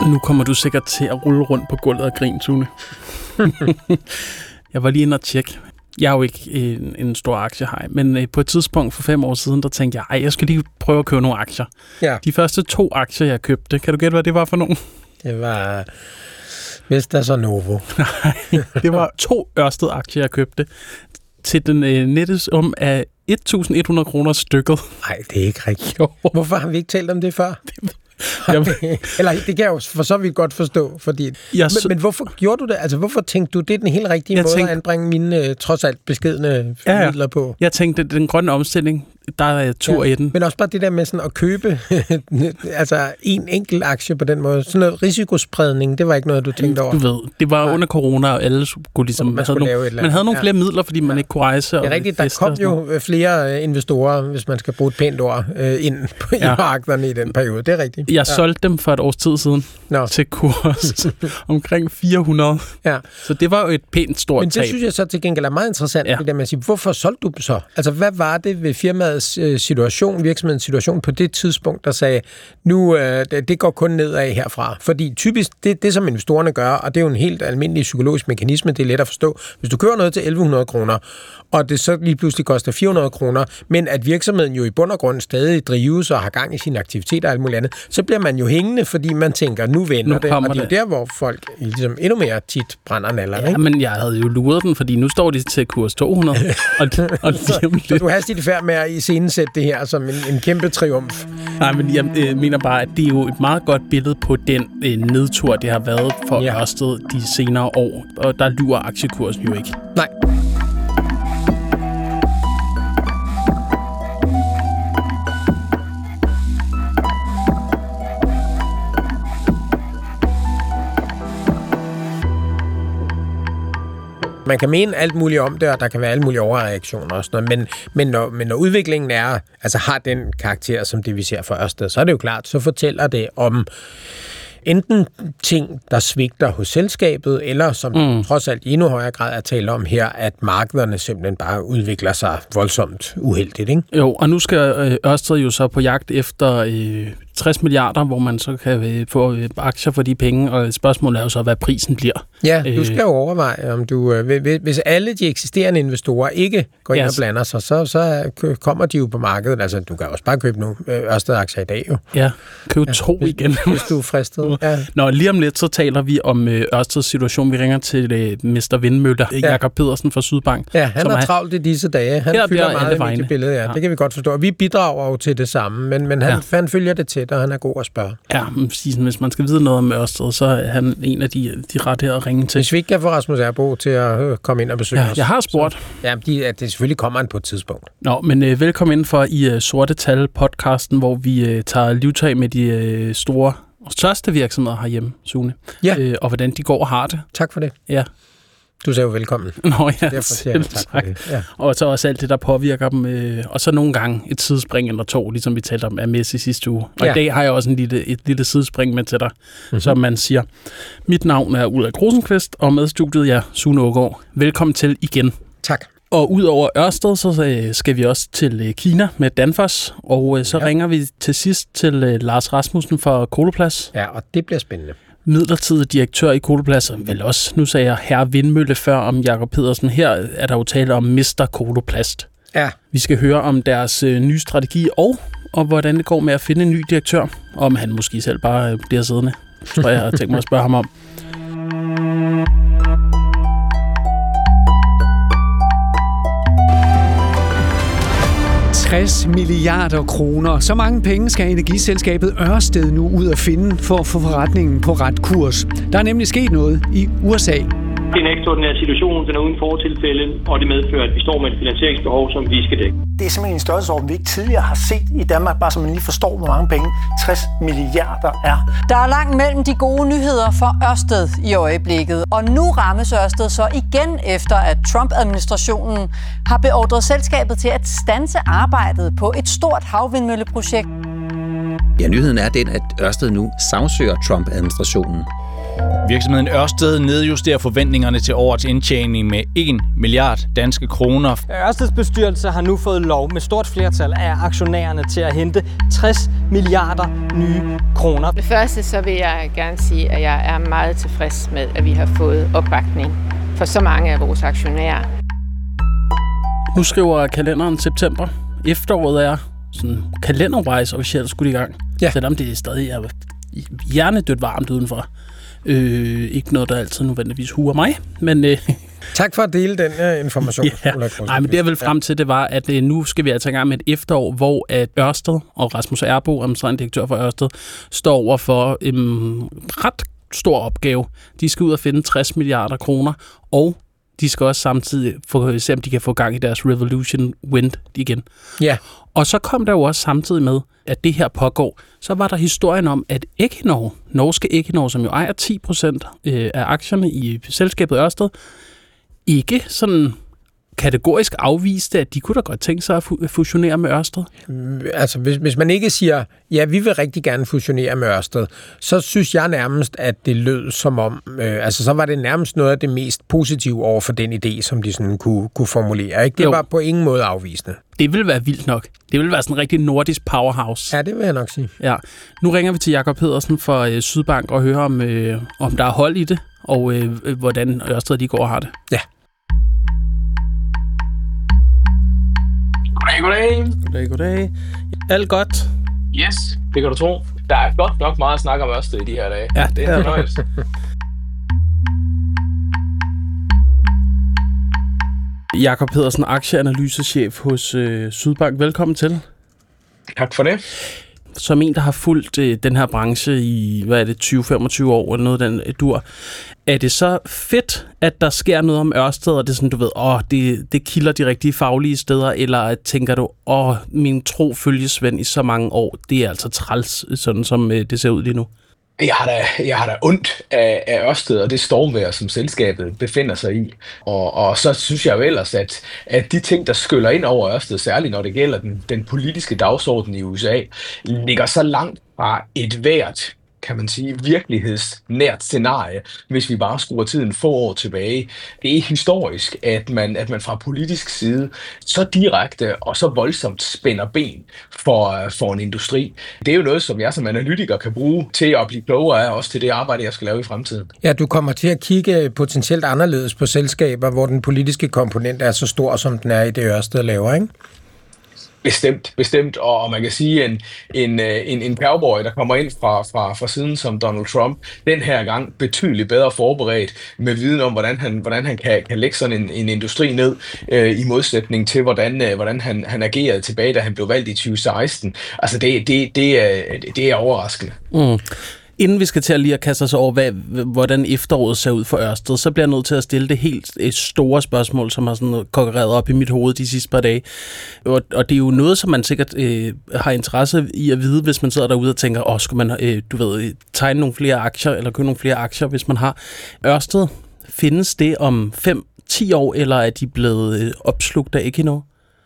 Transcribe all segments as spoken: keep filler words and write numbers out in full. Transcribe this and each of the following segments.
Nu kommer du sikkert til at rulle rundt på gulvet og grine, Sune. Jeg var lige inde og tjekke. Jeg er jo ikke en, en stor aktiehaj, men øh, på et tidspunkt for fem år siden, der tænkte jeg, ej, jeg skal lige prøve at købe nogle aktier. Ja. De første to aktier, jeg købte, kan du gætte, hvad det var for nogen? Det var Vestas og Novo. Nej, det var to Ørsted-aktier, jeg købte til den øh, nette sum af et tusind et hundrede kroner stykket. Nej, det er ikke rigtigt. Jo. Hvorfor har vi ikke talt om det før? Jamen, Eller det kan jeg jo for så vidt godt forstå, fordi... Jeg så- men, men hvorfor gjorde du det? Altså, hvorfor tænkte du, det er den helt rigtige Jeg måde tænkte- at anbringe mine øh, trods alt beskedne Ja, ja. midler på? jeg tænkte, den grønne omstilling, der er tur Ja, i den. men også bare det der med sådan at købe altså en enkelt aktie på den måde. Sådan noget risikospredning, det var ikke noget, du tænkte over. Du ved, det var Nej. under corona, og alle skulle ligesom... Man Man skulle havde lave et nogle, eller man havde andet. nogle Ja. flere midler, fordi man ikke kunne rejse. Det er rigtigt, der kom jo flere investorer, hvis man skal bruge et pænt ord, øh, ind på Ja. ja. markederne i den periode. Det er rigtigt. Jeg ja. solgte dem for et års tid siden Nå. til kurs omkring fire hundrede. Ja. Så det var jo et pænt stort Men det tab. synes jeg så til gengæld er meget interessant, Ja. ja. det der med at sige, hvorfor solgte du dem så? Altså, hvad var det ved firmaets øh, situation, virksomhedens situation på det tidspunkt, der sagde, nu, øh, det, det går kun nedad herfra? Fordi typisk, det, det som investorerne gør, og det er jo en helt almindelig psykologisk mekanisme, det er let at forstå. Hvis du kører noget til elleve hundrede kroner, og det så lige pludselig koster fire hundrede kroner, men at virksomheden jo i bund og grund stadig drives og har gang i sine aktiviteter og alt muligt andet, så bliver man jo hængende, fordi man tænker, nu vender Nu det, kommer og det er jo det. der, hvor folk ligesom endnu mere tit brænder naller, Ja, ikke? men jeg havde jo luret den, fordi nu står de til kurs to hundrede. og, og lige om Så lidt. du er hastigt i færd med at iscenesætte det her som en, en kæmpe triumf. Nej, men jeg øh, mener bare, at det er jo et meget godt billede på den øh, nedtur, det har været for Ja. Ørsted de senere år. Og der lurer aktiekursen jo ikke. Nej. Man kan mene alt muligt om det, og der kan være alle mulige overreaktioner og sådan noget, men, men, når, men når udviklingen er, altså har den karakter, som det vi ser for Ørsted, så er det jo klart, så fortæller det om enten ting, der svigter hos selskabet, eller som mm. trods alt i endnu højere grad er tale om her, at markederne simpelthen bare udvikler sig voldsomt uheldigt, ikke? Jo, og nu skal øh, Ørsted jo så på jagt efter øh, tres milliarder, hvor man så kan øh, få øh, aktier for de penge, og spørgsmålet er jo så, hvad prisen bliver. Ja, du Øh. skal jo overveje, om du, øh, hvis- hvis alle de eksisterende investorer ikke går ind Ja, og blander sig, så, så kø- kommer de jo på markedet. Altså, du kan også bare købe nogle øh, Ørsted-aktier i dag, jo. Ja, køb ja, to hvis, igen. Hvis du er fristet. Ja. Nå, lige om lidt, så taler vi om øh, Ørsteds situation. Vi ringer til øh, mister Vindmøller, ja. Jakob Pedersen fra Sydbank. Ja, han som har er- travlt i disse dage. Han Her fylder bliver meget alle i vegne. mediebilledet, ja. Ja. Det kan vi godt forstå. Og vi bidrager jo til det samme, men, men han, Ja. han følger det tæt, og han er god at spørge. Ja, men sådan, hvis man skal vide noget om Ørsted, så er han en af de, de rette at ringe til. Hvis vi ikke kan få Rasmus Erbo til at øh, komme ind og besøge Ja, os. jeg har spurgt. Så, ja, de, at det selvfølgelig kommer han på et tidspunkt. Nå, men øh, velkommen ind for i øh, Sorte Tal-podcasten, hvor vi øh, tager livtag med de øh, store og største virksomheder herhjemme, Sune. Ja. Øh, og hvordan de går og har det. Tak for det. Ja. Du sagde jo velkommen. Nå ja, Derfor siger jeg selv tak for tak. det. Ja. Og så også alt det, der påvirker dem. Øh, og så nogle gange et sidespring eller to, ligesom vi talte om af Messi sidste uge. Og Ja. i dag har jeg også en lille, et lille sidespring med til dig, mm-hmm. som man siger. Mit navn er Ulrik Rosenqvist, og med studiet er Sune Aagaard. Velkommen til igen. Tak. Og udover Ørsted, så øh, skal vi også til øh, Kina med Danfoss, og øh, så ja. ringer vi til sidst til øh, Lars Rasmussen fra Coloplast. Ja, og det bliver spændende. Midlertidig direktør i Coloplast, vel også, nu sagde jeg herre Vindmølle før om Jakob Pedersen. Her er der jo tale om mister Coloplast. Ja. Vi skal høre om deres øh, nye strategi og, og hvordan det går med at finde en ny direktør. Om han måske selv bare øh, bliver siddende, tror jeg, jeg har tænkt mig at spørge ham om. tres milliarder kroner. Så mange penge skal energiselskabet Ørsted nu ud at finde for at få forretningen på ret kurs. Der er nemlig sket noget i U S A. Det er en ekstraordinær situation, den er uden fortilfælde, og det medfører, at vi står med et finansieringsbehov, som vi skal dække. Det er simpelthen en størrelsesorden, vi ikke tidligere har set i Danmark, bare så man lige forstår, hvor mange penge tres milliarder er. Der er langt mellem de gode nyheder for Ørsted i øjeblikket, og nu rammes Ørsted så igen efter, at Trump-administrationen har beordret selskabet til at standse arbejdet på et stort havvindmølleprojekt. Ja, nyheden er den, at Ørsted nu sagsøger Trump-administrationen. Virksomheden Ørsted nedjusterer forventningerne til årets indtjening med en milliard danske kroner. Ørsteds bestyrelse har nu fået lov med stort flertal af aktionærerne til at hente tres milliarder nye kroner. Det første så vil jeg gerne sige, at jeg er meget tilfreds med, at vi har fået opbakning for så mange af vores aktionærer. Nu skriver kalenderen september. Efteråret er sådan kalenderwise officielt skudt i gang. Ja. Selvom det stadig er hjernedødt varmt udenfor. Øh, ikke noget, der altid nødvendigvis huer mig, men... Øh, tak for at dele den uh, information. Ja. Nej, men det jeg vil frem til, det var, at øh, nu skal vi altså i gang med et efterår, hvor at Ørsted og Rasmus Erbo, administrerende direktør for Ørsted, står over for en ret stor opgave. De skal ud og finde tres milliarder kroner, og de skal også samtidig få, se, om de kan få gang i deres Revolution Wind igen. Ja. Og så kom der jo også samtidig med, at det her pågår, så var der historien om, at Equinor, norske Equinor, som jo ejer ti procent af aktierne i selskabet Ørsted, ikke sådan kategorisk afviste, at de kunne da godt tænke sig at fusionere med Ørsted? Altså, hvis, hvis man ikke siger, ja, vi vil rigtig gerne fusionere med Ørsted, så synes jeg nærmest, at det lød som om, øh, altså så var det nærmest noget af det mest positive over for den idé, som de sådan kunne, kunne formulere. Ikke? Det jo. Var på ingen måde afvisende. Det vil være vildt nok. Det vil være sådan en rigtig nordisk powerhouse. Ja, det vil jeg nok sige. Ja. Nu ringer vi til Jakob Pedersen fra øh, Sydbank og hører, om, øh, om der er hold i det, og øh, hvordan Ørsted de går og har det. Ja. Goddag, goddag. Goddag, goddag. Alt godt? Yes, det kan du tro. Der er godt nok meget at snakke om Ørsted i de her dage. Ja, det er en fornøjelse. Jakob Pedersen, aktieanalysechef hos øh, Sydbank. Velkommen til. Tak for det. Som en, der har fulgt øh, den her branche i, hvad er det, tyve til femogtyve år, eller noget af den dur, er det så fedt, at der sker noget om Ørsted, og det er sådan, du ved, åh, det, det kilder de rigtige faglige steder, eller tænker du, åh, min tro følgesvend i så mange år, det er altså træls, sådan som øh, det ser ud lige nu? Jeg har da, jeg har da ondt af, af Ørsted og det stormvejr, som selskabet befinder sig i. Og, og så synes jeg jo ellers, at, at de ting, der skyller ind over Ørsted, særligt når det gælder den, den politiske dagsorden i U S A, ligger så langt fra et hvert, kan man sige, virkelighedsnært scenarie, hvis vi bare skruer tiden få år tilbage. Det er historisk, at man, at man fra politisk side så direkte og så voldsomt spænder ben for, for en industri. Det er jo noget, som jeg som analytiker kan bruge til at blive klogere af, også til det arbejde, jeg skal lave i fremtiden. Ja, du kommer til at kigge potentielt anderledes på selskaber, hvor den politiske komponent er så stor, som den er i det Ørsted laver, ikke? Bestemt, bestemt, og man kan sige, en, en, en, en cowboy, der kommer ind fra, fra, fra siden som Donald Trump, den her gang betydeligt bedre forberedt med viden om, hvordan han, hvordan han kan, kan lægge sådan en, en industri ned, øh, i modsætning til, hvordan, øh, hvordan han, han agerede tilbage, da han blev valgt i tyve seksten. Altså, det, det, det, er, det er overraskende. Mm. Inden vi skal til at lige at kaste os over, hvad, hvordan efteråret ser ud for Ørsted, så bliver jeg nødt til at stille det helt et store spørgsmål, som har sådan konkurreret op i mit hoved de sidste par dage. Og, og det er jo noget, som man sikkert øh, har interesse i at vide, hvis man sidder derude og tænker, åh, skal man øh, du ved, tegne nogle flere aktier, eller købe nogle flere aktier, hvis man har. Ørsted, findes det om fem til ti år, eller er de blevet øh, opslugt af Equinor?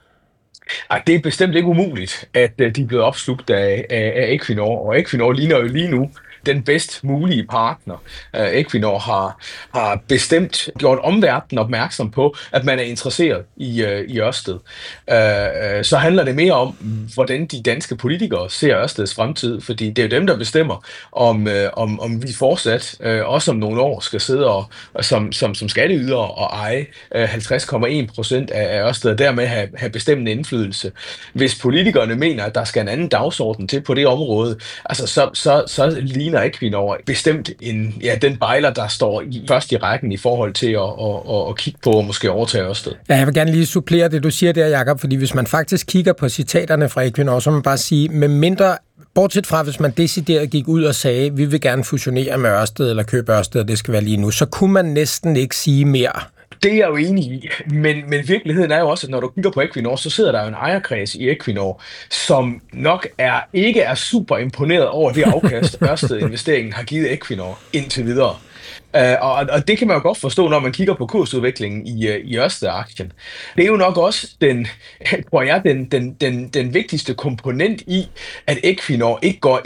Ej, det er bestemt ikke umuligt, at øh, de er blevet opslugt af, af, af Equinor, og Equinor ligner jo lige nu den bedst mulige partner. Uh, Equinor har, har bestemt gjort omverdenen opmærksom på, at man er interesseret i, uh, i Ørsted. Uh, uh, så handler det mere om, hvordan de danske politikere ser Ørsteds fremtid, fordi det er jo dem, der bestemmer, om, uh, om, om vi fortsat, uh, også om nogle år, skal sidde og, og som, som, som skatteydere og eje uh, halvtreds komma en procent af, af Ørsted, og dermed have, have bestemmende indflydelse. Hvis politikerne mener, at der skal en anden dagsorden til på det område, altså så, så, så ligner Equinor bestemt en, ja, den bejler, der står i, først i rækken i forhold til at, at, at, at kigge på og måske overtage Ørsted. Ja, jeg vil gerne lige supplere det, du siger der, Jakob, fordi hvis man faktisk kigger på citaterne fra Equinor, så må man bare sige, med mindre, bortset fra hvis man decideret gik ud og sagde, vi vil gerne fusionere med Ørsted eller købe Ørsted, det skal være lige nu, så kunne man næsten ikke sige mere. Det er jeg jo enig i, men, men virkeligheden er jo også, at når du kigger på Equinor, så sidder der jo en ejerkreds i Equinor, som nok er ikke er super imponeret over det afkast, Ørsted-investeringen har givet Equinor indtil videre. Uh, og, og det kan man jo godt forstå, når man kigger på kursudviklingen i, uh, i Ørsted-aktien. Det er jo nok også den, tror jeg, den, den, den, den vigtigste komponent i, at Equinor ikke går ind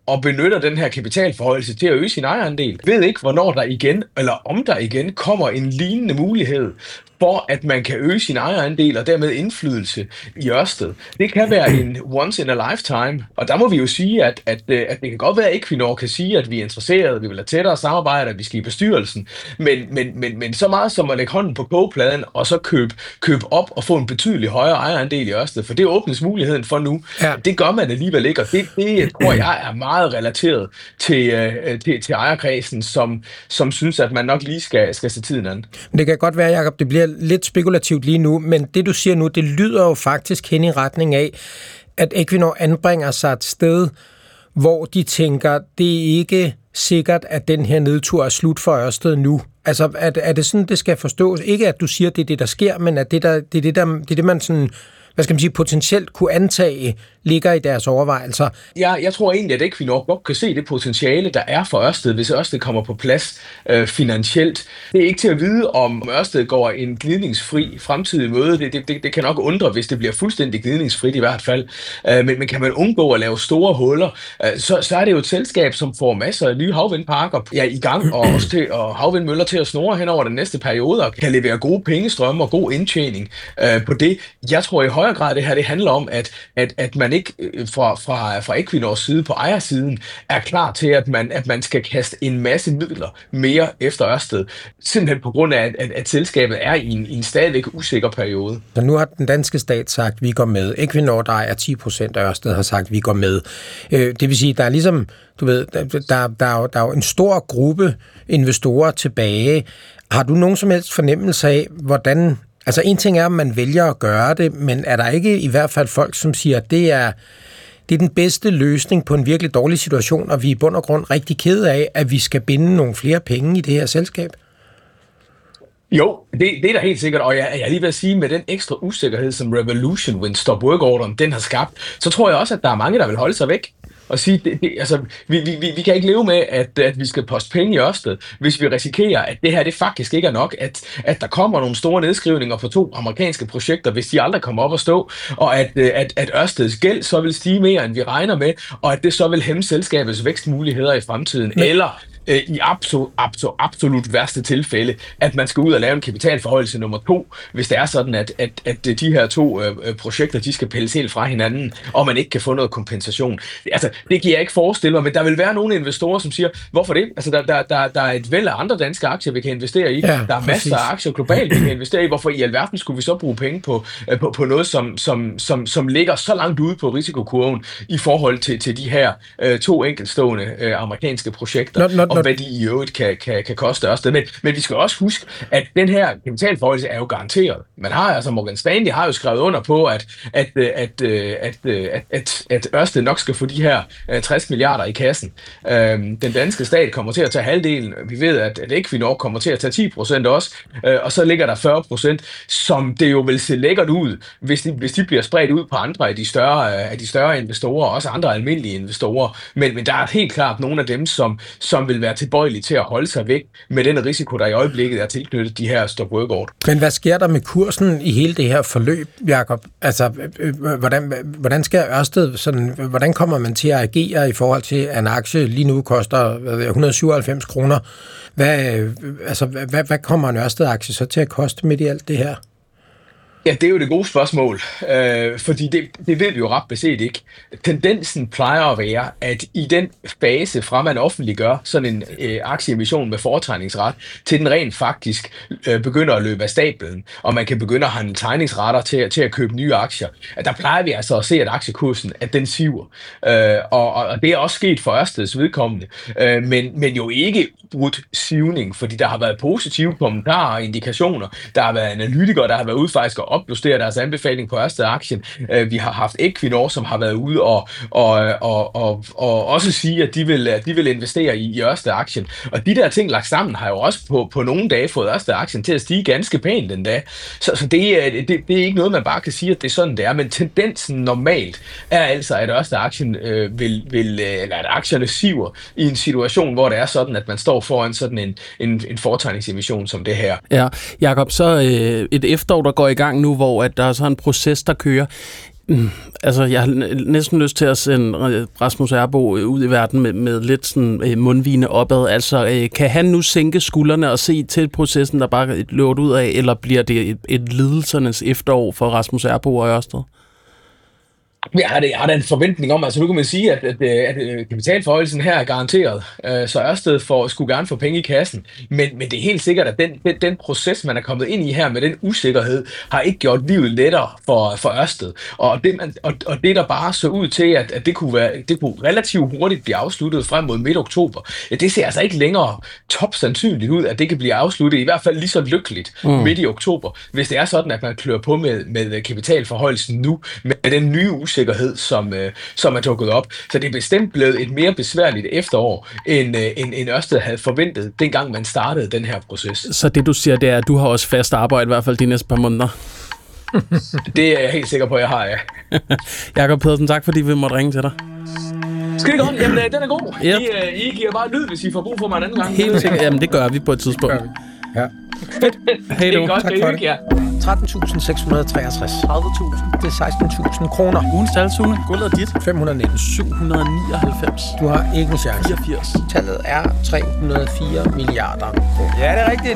og benytter den her kapitalforhøjelse til at øge sin ejerandel. Ved ikke, hvornår der igen, eller om der igen, kommer en lignende mulighed for at man kan øge sin ejerandel og dermed indflydelse i Ørsted. Det kan være en once in a lifetime, og der må vi jo sige, at, at, at det kan godt være, at Equinor kan sige, at vi er interesserede, vi vil have tættere samarbejde, at vi skal i bestyrelsen, men, men, men, men så meget som at lægge hånden på kogepladen og så købe, købe op og få en betydelig højere ejerandel i Ørsted, for det åbnes muligheden for nu. Ja. Det gør man alligevel ikke, og det, det tror jeg er meget relateret til, til, til ejerkredsen, som, som synes, at man nok lige skal, skal se tiden an. Det kan godt være, Jacob, det bliver lidt spekulativt lige nu, men det du siger nu, det lyder jo faktisk hen i retning af, at Equinor anbringer sig et sted, hvor de tænker, det er ikke sikkert, at den her nedtur er slut for Ørsted nu. Altså, er, er det sådan, det skal forstås? Ikke at du siger, at det er det, der sker, men at det, der, det, er det, der, det er det, man sådan, hvad skal man sige, potentielt kunne antage, ligger i deres overvejelser. Ja, jeg tror egentlig, at Equinor godt kan se det potentiale, der er for Ørsted, hvis Ørsted kommer på plads øh, finansielt. Det er ikke til at vide, om Ørsted går en glidningsfri fremtidig møde. Det, det, det, det kan nok undre, hvis det bliver fuldstændig glidningsfrit i hvert fald. Øh, men, men kan man undgå at lave store huller, øh, så, så er det jo et selskab, som får masser af nye havvindparker ja, i gang, og, også til, og havvindmøller til at snurre hen over den næste periode, og kan levere gode pengestrømme og god indtjening øh, på det. Jeg tror i højere grad, det her det handler om, at, at, at man ikke fra, fra, fra Equinors side på ejersiden er klar til, at man, at man skal kaste en masse midler mere efter Ørsted. Simpelthen på grund af, at, at selskabet er i en, i en stadigvæk usikker periode. Så nu har den danske stat sagt, at vi går med. Equinor, der er ti procent af Ørsted, har sagt, at vi går med. Det vil sige, der er ligesom, du ved, der, der, der, er jo, der er jo en stor gruppe investorer tilbage. Har du nogen som helst fornemmelse af, hvordan... Altså en ting er, at man vælger at gøre det, men er der ikke i hvert fald folk, som siger, at det er, det er den bedste løsning på en virkelig dårlig situation, og vi er i bund og grund rigtig kede af, at vi skal binde nogle flere penge i det her selskab? Jo, det, det er da helt sikkert, og jeg, jeg er lige ved at sige, med den ekstra usikkerhed, som Revolution Wind Stop Work Orderen, den har skabt, så tror jeg også, at der er mange, der vil holde sig væk. Og sige, det, det, altså, vi, vi, vi kan ikke leve med, at, at vi skal poste penge i Ørsted, hvis vi risikerer, at det her det faktisk ikke er nok, at, at der kommer nogle store nedskrivninger på to amerikanske projekter, hvis de aldrig kommer op at stå, og at, at, at Ørsteds gæld så vil stige mere, end vi regner med, og at det så vil hæmme selskabets vækstmuligheder i fremtiden, Men... eller i absolut, absolut, absolut værste tilfælde, at man skal ud og lave en kapitalforhøjelse nummer to, hvis det er sådan, at, at, at de her to øh, projekter, de skal pilles helt fra hinanden, og man ikke kan få noget kompensation. Altså, det kan jeg ikke forestille mig, men der vil være nogle investorer, som siger, hvorfor det? Altså, der, der, der, der er et væld af andre danske aktier, vi kan investere i. Ja, der er masser præcis. af aktier globalt, vi kan investere i. Hvorfor i alverden skulle vi så bruge penge på, på, på noget, som, som, som, som ligger så langt ude på risikokurven i forhold til, til de her øh, to enkeltstående øh, amerikanske projekter? Når, når, og hvad de i øvrigt kan, kan, kan koste Ørsted. Men, men vi skal også huske, at den her kapitalforhøjelse er jo garanteret. Man har altså, Morgan Stanley har jo skrevet under på, at, at, at, at, at, at, at Ørsted nok skal få de her tres milliarder i kassen. Den danske stat kommer til at tage halvdelen. Vi ved, at, at Equinor kommer til at tage ti procent også, og så ligger der fyrre procent, som det jo vil se lækkert ud, hvis de, hvis de bliver spredt ud på andre af de større, af de større investorer, også andre almindelige investorer. Men, men der er helt klart nogle af dem, som, som vil være tilbøjelige til at holde sig væk med den risiko, der i øjeblikket er tilknyttet de her stop work order. Men hvad sker der med kursen i hele det her forløb, Jacob? Altså, hvordan, hvordan skal Ørsted, sådan, hvordan kommer man til at agere i forhold til, at en aktie lige nu koster et hundrede og syvoghalvfems kroner? Hvad, altså, hvad, hvad kommer en Ørsted-aktie så til at koste midt i alt det her? Ja, det er jo det gode spørgsmål, øh, fordi det, det ved vi jo ret beset ikke. Tendensen plejer at være, at i den fase fra man offentliggør sådan en øh, aktieemission med foretrædningsret, til den rent faktisk øh, begynder at løbe af stablen, og man kan begynde at handle tegningsretter til, til at købe nye aktier, at der plejer vi altså at se, at aktiekursen, at den siver. Øh, og, og det er også sket for Ørsteds vedkommende, øh, men, men jo ikke brudt sivning, fordi der har været positive kommentarer og indikationer. Der har været analytikere, der har været ude faktisk at opjustere deres anbefaling på Ørsted-aktien. Vi har haft Equinor, som har været ude og, og, og, og, og også sige, at de vil, at de vil investere i, i Ørsted-aktien. Og de der ting lagt sammen har jo også på, på nogle dage fået Ørsted-aktien til at stige ganske pænt den dag. Så, så det, det, det er ikke noget, man bare kan sige, at det er sådan, det er. Men tendensen normalt er altså, at Ørsted-aktien øh, vil, vil, eller at aktierne siver i en situation, hvor det er sådan, at man står foran sådan en, en, en foretrædningsemission som det her. Ja, Jacob, så øh, et efterår, der går i gang nu, hvor at der er så en proces, der kører. Mm, altså, jeg har næsten lyst til at sende Rasmus Erbo ud i verden med, med lidt sådan mundvine opad. Altså, kan han nu sænke skuldrene og se til processen, der bare løber ud af, eller bliver det et, et lidelsernes efterår for Rasmus Erbo og Ørsted? Jeg har, det, jeg har da en forventning om, altså nu kan man sige, at, at, at kapitalforhøjelsen her er garanteret, så Ørsted får, skulle gerne få penge i kassen, men, men det er helt sikkert, at den, den, den proces, man er kommet ind i her med den usikkerhed, har ikke gjort livet lettere for, for Ørsted. Og det, man, og, og det, der bare så ud til, at, at det, kunne være, det kunne relativt hurtigt blive afsluttet frem mod midt oktober, ja, det ser altså ikke længere top sandsynligt ud, at det kan blive afsluttet, i hvert fald lige så lykkeligt mm. midt i oktober, hvis det er sådan, at man klør på med, med kapitalforhøjelsen nu, med den nye usikkerhed, sikkerhed, som, øh, som er dukket op. Så det er bestemt blevet et mere besværligt efterår, end, øh, end, end Ørsted havde forventet, dengang man startede den her proces. Så det, du siger, det er, at du har også fast arbejde, i hvert fald de næste par måneder? Det er jeg helt sikker på, at jeg har, ja. Jakob Pedersen, tak fordi vi måtte ringe til dig. Skide godt. Jamen, den er god. Yep. I, uh, I giver bare lyd, hvis I får brug for mig en anden gang. Helt sikkert. Jamen, det gør vi på et tidspunkt. Ja. Fedt. Hey, det er godt, det er hygge, ja. tretten tusind seks hundrede treogtres. tredive tusind. Det er seksten tusind kroner. Ugens tal, Sune. Guldet er dit. fem hundrede nitten. syv hundrede nioghalvfems. Du har ikke en chance. fireogfirs. Tallet er tre hundrede og fire milliarder kroner. Ja, det er rigtigt.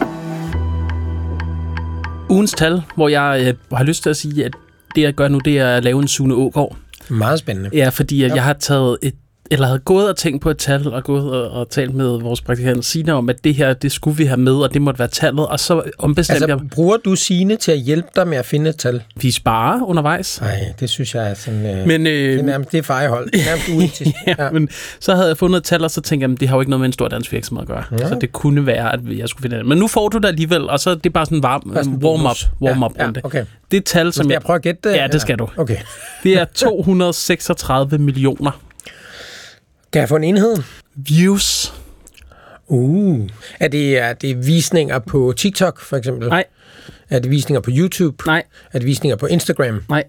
Ugens tal, hvor jeg øh, har lyst til at sige, at det jeg gør nu, det er at lave en Sune Aagaard. Meget spændende. Ja, fordi at ja. jeg har taget et eller havde gået og tænkt på et tal, og gået og, og talt med vores praktikant Signe om, at det her, det skulle vi have med, og det måtte være tallet, og så ombestemte altså, jeg... bruger du Signe til at hjælpe dig med at finde et tal? Vi sparer undervejs. Nej, det synes jeg er sådan... Øh, men, øh, det er nærmest det er fejhold. Det er nærmest uetisk. ja, ja. Men så havde jeg fundet et tal, og så tænkte jeg, at det har jo ikke noget med en stor dansk virksomhed at gøre. Ja. Så det kunne være, at jeg skulle finde det. Men nu får du det alligevel, og så er det bare sådan en varm, warm-up. Warm-up ja, ja, okay. Det tal, som jeg... jeg prøve at gætte det? Ja, det skal du. Okay. Det er to hundrede og seksogtredive millioner. Kan jeg få en enhed? Views. Uh. Er det, er det visninger på TikTok, for eksempel? Nej. Er det visninger på YouTube? Nej. Er det visninger på Instagram? Nej.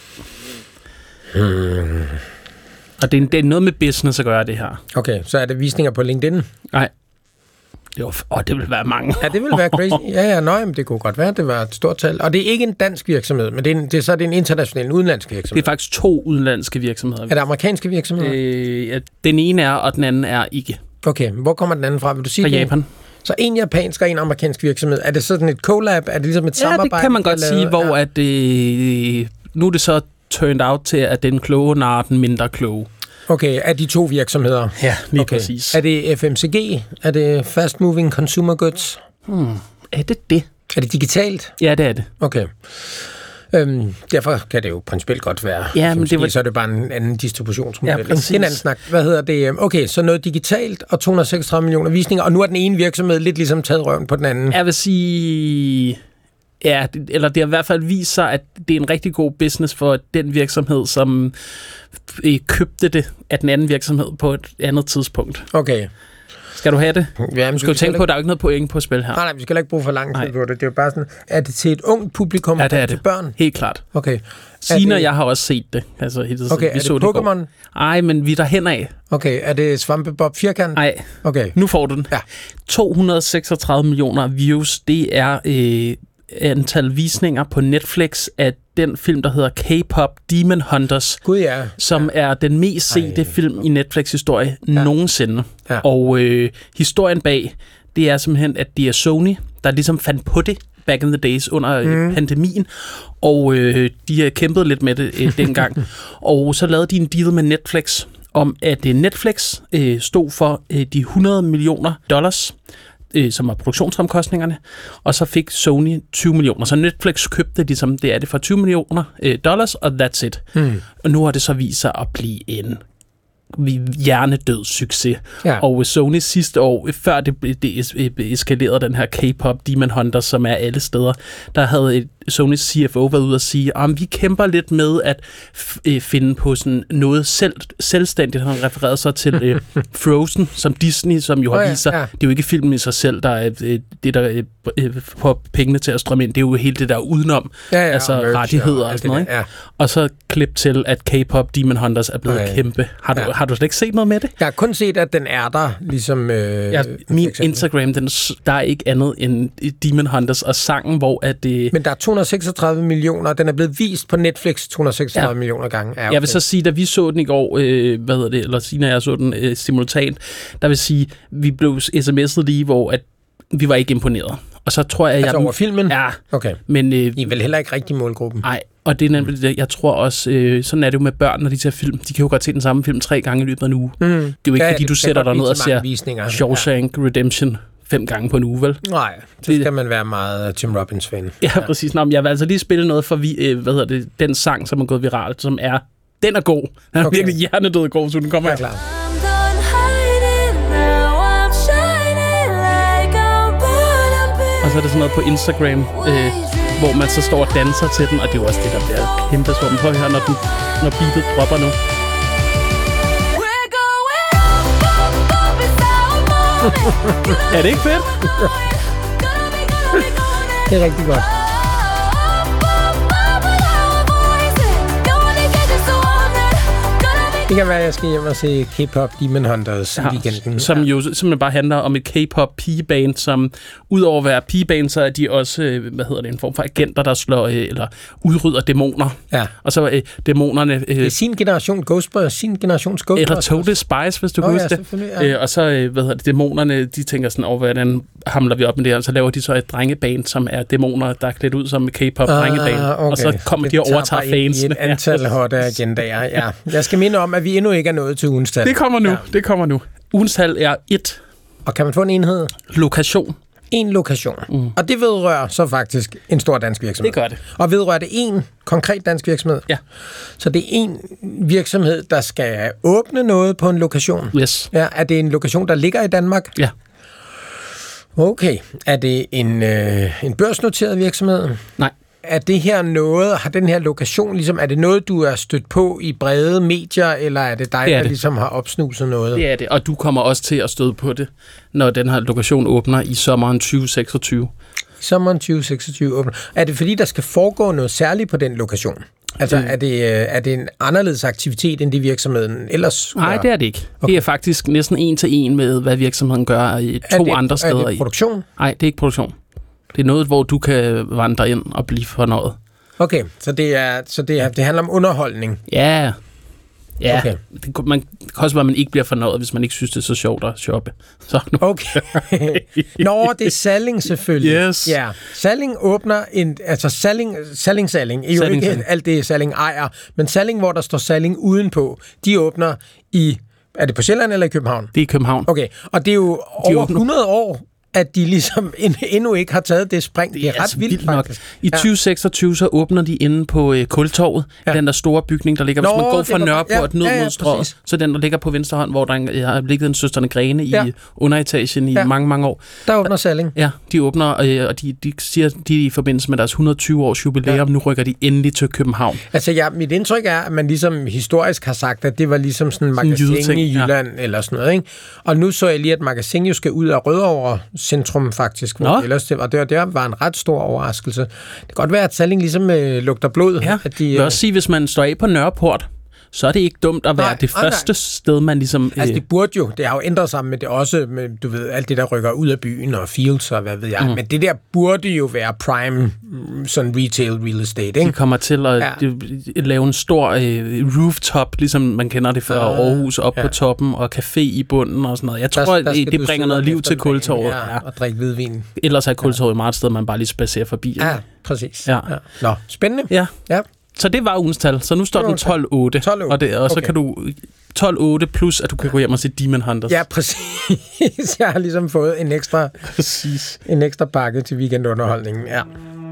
Hmm. Og det er, det er noget med business at gøre, det her. Okay, så er det visninger på LinkedIn? Nej. Det, var, åh, det vil være mange. Ja, det vil være crazy. Ja, ja, nøj, men det kunne godt være, det var et stort tal. Og det er ikke en dansk virksomhed, men det er, en, det er så er det en international, en udenlandsk virksomhed. Det er faktisk to udenlandske virksomheder. Er det amerikanske virksomheder? Øh, ja, den ene er, og den anden er ikke. Okay, hvor kommer den anden fra? Vil du sige fra det? Japan. Så en japansk og en amerikansk virksomhed. Er det sådan et collab? Er det ligesom et ja, samarbejde? Ja, det kan man godt sige, hvor ja. at, øh, nu er det så turned out til, at den kloge nar den mindre kloge. Okay, er de to virksomheder? Ja, lige okay. præcis. Er det F M C G? Er det Fast Moving Consumer Goods? Hmm. Er det det? Er det digitalt? Ja, det er det. Okay. Øhm, derfor kan det jo principielt godt være. Ja, men det var... Så er det bare en anden distributionsmodel. Ja, præcis. En anden snak. Hvad hedder det? Okay, så noget digitalt og to hundrede og seksogtredive millioner visninger, og nu er den ene virksomhed lidt ligesom taget røven på den anden. Jeg vil sige... Ja, eller det har i hvert fald vist sig, at det er en rigtig god business for den virksomhed, som købte det af den anden virksomhed på et andet tidspunkt. Okay. Skal du have det? Ja, du skal jo tænke på, at der er ikke noget point på spil her. Nej, nej, vi skal ikke bruge for lang tid på det. Det er jo bare sådan, er det til et ungt publikum? Ja, det er det. Til børn? Helt klart. Okay. Signe og jeg har også set det. Altså, helt okay, vi er så det Pokémon? Nej, men vi er derhen af. Okay, er det Svampebob Firkant? Nej. Okay. Nu får du den. Ja. to hundrede og seksogtredive millioner views, det er øh, antal visninger på Netflix af den film, der hedder K-pop Demon Hunters, God, ja. som ja. er den mest sete Ej. film i Netflix-historie ja. nogensinde. Ja. Og øh, historien bag, det er simpelthen, at det er Sony, der ligesom fandt på det back in the days under mm. pandemien, og øh, de har kæmpet lidt med det øh, dengang. Og så lavede de en deal med Netflix om, at øh, Netflix øh, stod for øh, de hundrede millioner dollars, øh, som var produktionsomkostningerne, og så fik Sony tyve millioner. Så Netflix købte ligesom, det er det for tyve millioner øh, dollars, og that's it. Mm. Og nu har det så vist sig at blive en hjernedød succes. Ja. Og Sony sidste år, før det, det eskalerede den her K-pop Demon Hunter, som er alle steder, der havde et Sonys C F O været ude og sige, at vi kæmper lidt med at f- finde på sådan noget selv, selvstændigt. Han refererede så til øh, Frozen, som Disney, som jo har oh, ja, vist sig. Ja. Det er jo ikke filmen i sig selv, der er øh, det, der øh, får pengene til at strømme ind. Det er jo hele det der udenom, ja, ja, altså og rettigheder og, og sådan noget. Ja. Og så klip til, at K-pop Demon Hunters er blevet okay. kæmpe. Har du, ja. har du slet ikke set noget med det? Jeg har kun set, at den er der, ligesom... Øh, ja, min Instagram, den, der er ikke andet end Demon Hunters og sangen, hvor at det... Men der er to to hundrede og seksogtredive millioner. Den er blevet vist på Netflix to hundrede og seksogtredive ja. millioner gange. Ja, okay. Jeg vil så sige, da vi så den i går, øh, hvad hedder det, eller Sina og jeg så den øh, simultant, der vil sige, vi blev sms'et lige, hvor at vi var ikke imponeret. Og så tror jeg... Altså jeg, over filmen? Ja. Okay. Men, øh, I er vel heller ikke rigtig målgruppen? Nej, og det er nemlig, jeg tror også, øh, sådan er det jo med børn, når de ser film. De kan jo godt se den samme film tre gange i løbet af en uge. Mm. Det er jo ikke, ja, fordi du sætter dig ned og ser Shawshank ja. Redemption fem gange på en uge, vel? Nej, så skal man være meget Tim Robbins-fan. Ja, ja, præcis. Nå, men jeg vil altså lige spille noget for, vi, øh, hvad hedder det, den sang, som er gået viralt, som er, den er god. Den er okay. virkelig hjernedød god, så den kommer ja, her. Klar. Og så er det sådan noget på Instagram, øh, hvor man så står og danser til den, og det er jo også det, der bliver kæmpe svårt. Prøv at høre, når, den, når beatet dropper nu. Er det ikke fedt? Det er rigtig godt. Det kan være, at jeg skal hjem og se K-pop Demon Hunters i ja, weekenden. Som ja. jo simpelthen bare handler om et K-pop pigeband, som udover at være pigeband, så er de også, hvad hedder det, en form for agenter, der slår eller udrydder dæmoner. Ja. Og så øh, dæmonerne... Øh, det er sin generation Ghostbusters, sin generations Ghostbusters. Eller Total Spice, hvis du oh, kan ja, huske det. Ja. Øh, og så, øh, hvad hedder det, dæmonerne, de tænker sådan over, hvordan hamler vi op med det her, og så laver de så et drengeband, som er dæmoner, der er klædt ud som K-pop ah, drengeband. Okay. Og så kommer det de og overtager fansene. Et antal hotte agendaer, ja. Jeg skal minde om, at vi endnu ikke er nået til ugens tal. Det kommer nu, ja. det kommer nu. Ugens tal er et. Og kan man få en enhed? Lokation. En lokation. Mm. Og det vedrører så faktisk en stor dansk virksomhed. Det gør det. Og vedrører det en konkret dansk virksomhed? Ja. Så det er en virksomhed, der skal åbne noget på en lokation? Yes. Ja, er det en lokation, der ligger i Danmark? Ja. Okay. Er det en, øh, en børsnoteret virksomhed? Nej. Er det her noget, har den her lokation, ligesom, er det noget, du er stødt på i brede medier, eller er det dig, det er der det. ligesom har opsnuset noget? Det er det, og du kommer også til at støde på det, når den her lokation åbner i sommeren tyve seksogtyve. Sommeren tyve seksogtyve åbner. Er det fordi, der skal foregå noget særligt på den lokation? Altså, det, er, det, er det en anderledes aktivitet, end det virksomheden ellers gør? Nej, det er det ikke. Okay. Det er faktisk næsten en til en med, hvad virksomheden gør i to det, andre steder. Er det produktion? Nej, det er ikke produktion. Det er noget, hvor du kan vandre ind og blive fornøjet. Okay, så det er så det, er, det handler om underholdning? Ja. Ja, okay. det, man, det kan også være, at man ikke bliver fornøjet, hvis man ikke synes, det er så sjovt at shoppe. Så nu. Okay. Nå, det er Salling selvfølgelig. Yes. Ja. Salling åbner en... Altså Salling, Salling, Salling. Jo Salling, ikke Salling. alt det, Salling ejer. Men Salling, hvor der står Salling udenpå, de åbner i... Er det på Sjælland eller i København? Det er i København. Okay, og det er jo de over åbner... hundrede år, at de ligesom endnu ikke har taget det spring. Det er, det er ret vildt, vildt nok. I ja. tyve seksogtyve så åbner de inde på øh, Kultorvet, ja. den der store bygning, der ligger, Nå, hvis man går fra Nørreport ja, ned ja, ja, mod Strøget, så den, der ligger på venstre hånd, hvor der har ligget en Søstrene Grene ja. i underetagen i ja. mange, mange år. Der åbner Salling. Ja, de åbner, øh, og de, de siger, de i forbindelse med deres et hundrede og tyve års jubilæum, ja. nu rykker de endelig til København. Altså, ja, mit indtryk er, at man ligesom historisk har sagt, at det var ligesom sådan en magasin i Jylland, ja. eller sådan noget, ikke? Og nu så jeg lige, at Magasin jo skal ud af Rødovre centrum, faktisk. Ellers det, og det, det var en ret stor overraskelse. Det kan godt være, at Salling ligesom øh, lugter blod. Ja, at de, jeg vil også sige, hvis man står af på Nørreport, så er det ikke dumt at være nej, det første nej. sted, man ligesom... Altså, det burde jo, det har jo ændret sig med det også, med, du ved, alt det, der rykker ud af byen og fields og hvad ved jeg. Mm. Men det der burde jo være prime, sådan retail real estate, ikke? De kommer til at ja. lave en stor øh, rooftop, ligesom man kender det fra ja. Aarhus, op ja. på toppen, og café i bunden og sådan noget. Jeg tror, der, der det, det bringer noget liv til Kultorvet. Ja, og drikke hvidvin. Ellers er Kultorvet ja. meget sted, man bare lige spacerer forbi. Ja, præcis. Ja. Ja. Nå, spændende. Ja. Ja. Så det var ugens tal. Så nu står den tolv otte. tolv otte. Og, det, og så okay. kan du tolv otte plus, at du kan gå hjem og se Demon Hunters. Ja, præcis. Jeg har ligesom fået en ekstra, præcis. en ekstra pakke til weekendunderholdningen. Ja.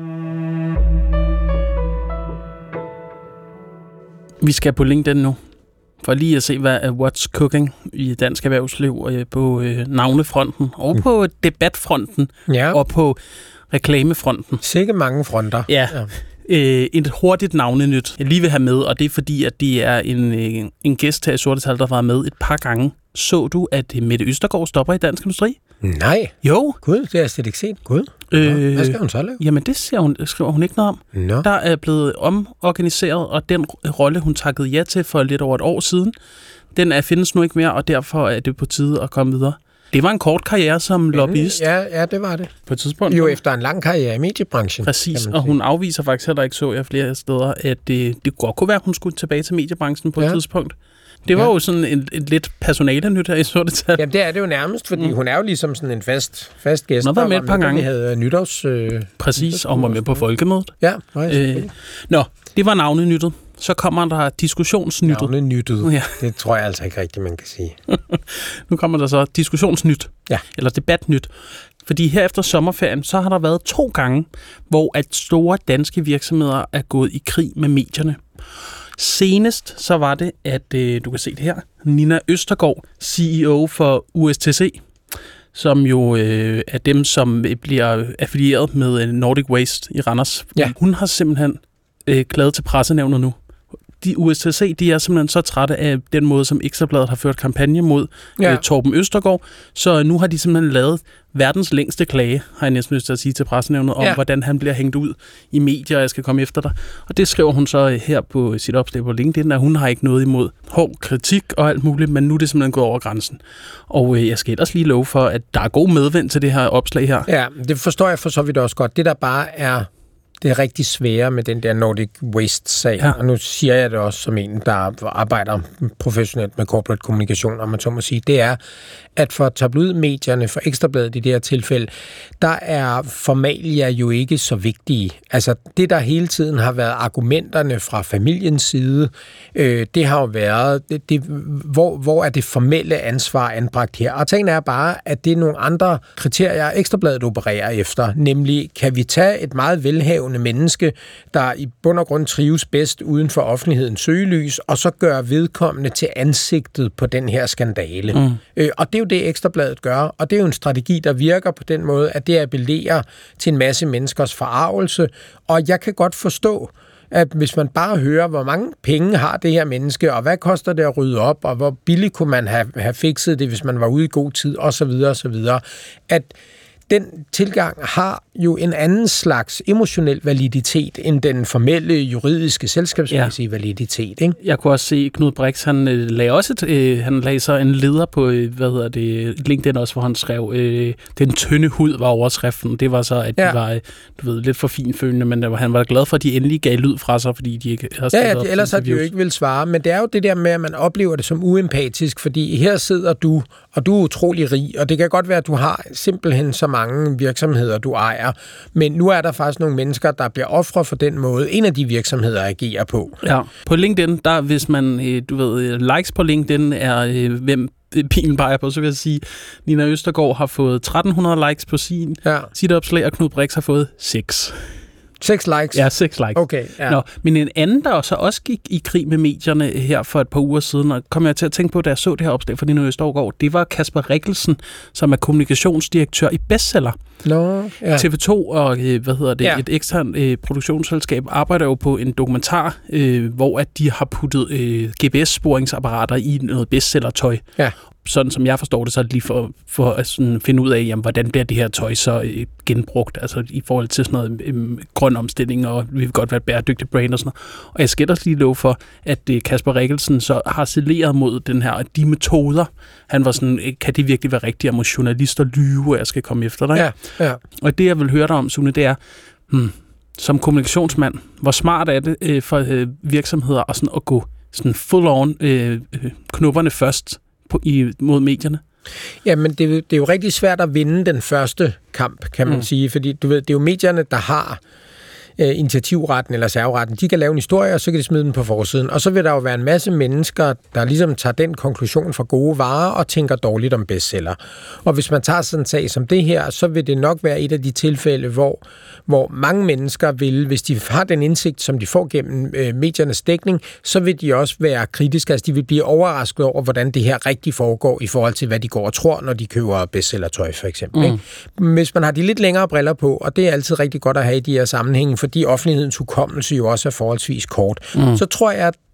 Vi skal på LinkedIn nu, for lige at se, hvad er what's cooking i dansk erhvervsliv på navnefronten, og mm. på debatfronten, ja. og på reklamefronten. Sikke mange fronter. Ja. ja. Et hurtigt navnenyt, jeg lige vil have med, og det er fordi, at det er en, en gæst her i Sorte Tal, der har været med et par gange. Så du, at Mette Østergaard stopper i Dansk Industri? Nej. Jo. Gud, det har jeg slet ikke set. Gud. Øh, Hvad skal hun så lave? Jamen, det siger hun, skriver hun ikke noget om. No. Der er blevet omorganiseret, og den rolle, hun takkede ja til for lidt over et år siden, den er, findes nu ikke mere, og derfor er det på tide at komme videre. Det var en kort karriere som lobbyist. Ja, ja, det var det. På et tidspunkt. Jo, efter en lang karriere i mediebranchen. Præcis, og hun afviser faktisk heller ikke, så jeg flere steder, at det, det godt kunne være, at hun skulle tilbage til mediebranchen på ja. et tidspunkt. Det var ja. jo sådan et, et lidt personale-nyt her i sorte tal. Jamen, det er det jo nærmest, fordi mm. hun er jo ligesom sådan en fast, fast gæst. Hun var med et par gange. Vi havde nytårs... Øh, Præcis, og var med på folkemødet. Ja, øh, Nå, det var navnenyttet. Så kommer der diskussionsnyttet. Navnenyttet. Ja. Det tror jeg altså ikke rigtigt, man kan sige. Nu kommer der så diskussionsnyt. Ja. Eller debatnyt. Fordi her efter sommerferien, så har der været to gange, hvor at store danske virksomheder er gået i krig med medierne. Senest så var det, at øh, du kan se det her, Nina Østergaard, C E O for U S T C, som jo øh, er dem, som bliver affilieret med Nordic Waste i Randers. Ja. Hun har simpelthen øh, klaget til pressenævnet nu. De U S T C, de er simpelthen så trætte af den måde, som Ekstrabladet har ført kampagne mod ja. øh, Torben Østergaard, så nu har de simpelthen lavet verdens længste klage, har jeg næsten lyst til at sige til pressenævnet, om ja. hvordan han bliver hængt ud i medier, og jeg skal komme efter dig. Og det skriver hun så her på sit opslag på LinkedIn, at hun har ikke noget imod hård kritik og alt muligt, men nu er det simpelthen gået over grænsen. Og øh, jeg skal ellers lige love for, at der er god medvind til det her opslag her. Ja, det forstår jeg for så vidt også godt. Det der bare er det er rigtig svære med den der Nordic Waste-sag. Ja. Og nu siger jeg det også som en, der arbejder professionelt med corporate kommunikation, om man så må sige, det er, at for tabloidmedierne, for Ekstrabladet i det her tilfælde, der er formalia jo ikke så vigtige. Altså det, der hele tiden har været argumenterne fra familiens side, øh, det har jo været, det, det, hvor, hvor er det formelle ansvar anbragt her? Og tingene er bare, at det er nogle andre kriterier, Ekstrabladet opererer efter, nemlig kan vi tage et meget velhavende menneske, der i bund og grund trives bedst uden for offentlighedens søgelys, og så gør vedkommende til ansigtet på den her skandale. Mm. Øh, og det er jo det, Ekstrabladet gør, og det er jo en strategi, der virker på den måde, at det appellerer til en masse menneskers forargelse, og jeg kan godt forstå, at hvis man bare hører, hvor mange penge har det her menneske, og hvad koster det at rydde op, og hvor billigt kunne man have, have fikset det, hvis man var ude i god tid, osv., osv., at den tilgang har jo en anden slags emotionel validitet end den formelle, juridiske, selskabsmæssige ja. validitet. Ikke? Jeg kunne også se, Knud Brix, han øh, lagde også et, øh, han lagde så en leder på, øh, hvad hedder det, LinkedIn også, hvor han skrev, øh, den tynde hud var overskriften. Det var så, at ja. de var, øh, du ved, lidt for finfølende, men var, han var glad for, at de endelig gav lyd fra sig, fordi de ikke har ja, ja, de, ellers har de jo ikke vil svare, men det er jo det der med, at man oplever det som uempatisk, fordi her sidder du, og du er utrolig rig, og det kan godt være, at du har simpelthen så mange virksomheder, du ejer, men nu er der faktisk nogle mennesker, der bliver ofre for den måde, en af de virksomheder agerer på. Ja, på LinkedIn, der hvis man, du ved, likes på LinkedIn er, hvem pilen peger på, så vil jeg sige, Nina Østergaard har fået tretten hundrede likes på sin, ja. sit opslag, og Knud Brix har fået seks. Seks likes? Ja, seks likes. Okay, ja. Nå, men en anden, der så også gik i krig med medierne her for et par uger siden, og kom jeg til at tænke på, da jeg så det her opslag for Nina Østergaard, det var Kasper Rikkelsen, som er kommunikationsdirektør i Bestseller. Nå, ja. T V to og hvad hedder det, ja. et eksternt øh, produktionsselskab arbejder jo på en dokumentar, øh, hvor at de har puttet øh, G P S-sporingsapparater i noget bestsellertøj. Ja. Sådan som jeg forstår det, så er det lige for, for at sådan finde ud af, jamen, hvordan bliver det her tøj så øh, genbrugt, altså i forhold til sådan noget øh, grøn omstilling, og vi vil godt være et bæredygtigt brand og sådan noget. Og jeg skal også lige love for, at øh, Kasper Rikkelsen så har harceleret mod den her, de metoder. Han var sådan, kan det virkelig være rigtigt, at må journalister lyve, jeg skal komme efter dig? Ja, ja. Og det, jeg vil høre dig om, Sune, det er, hmm, som kommunikationsmand, hvor smart er det øh, for øh, virksomheder at, sådan, at gå sådan full on øh, knopperne først på, i, mod medierne? Jamen, det, det er jo rigtig svært at vinde den første kamp, kan man mm. sige, fordi du ved, det er jo medierne, der har øh, initiativretten eller serveretten. De kan lave en historie, og så kan de smide den på forsiden. Og så vil der jo være en masse mennesker, der ligesom tager den konklusion fra gode varer og tænker dårligt om bestseller. Og hvis man tager sådan en sag som det her, så vil det nok være et af de tilfælde, hvor, hvor mange mennesker vil, hvis de har den indsigt, som de får gennem øh, mediernes dækning, så vil de også være kritiske. Altså, de vil blive overrasket over, hvordan det her rigtig foregår i forhold til, hvad de går og tror, når de køber bestsellertøj, for eksempel. Mm. Ikke? Hvis man har de lidt længere briller på, og det er altid rigtig godt at have i de her sammenhænge, fordi offentlighedens hukommelse jo også er forholdsvis kort, mm. så tror jeg, at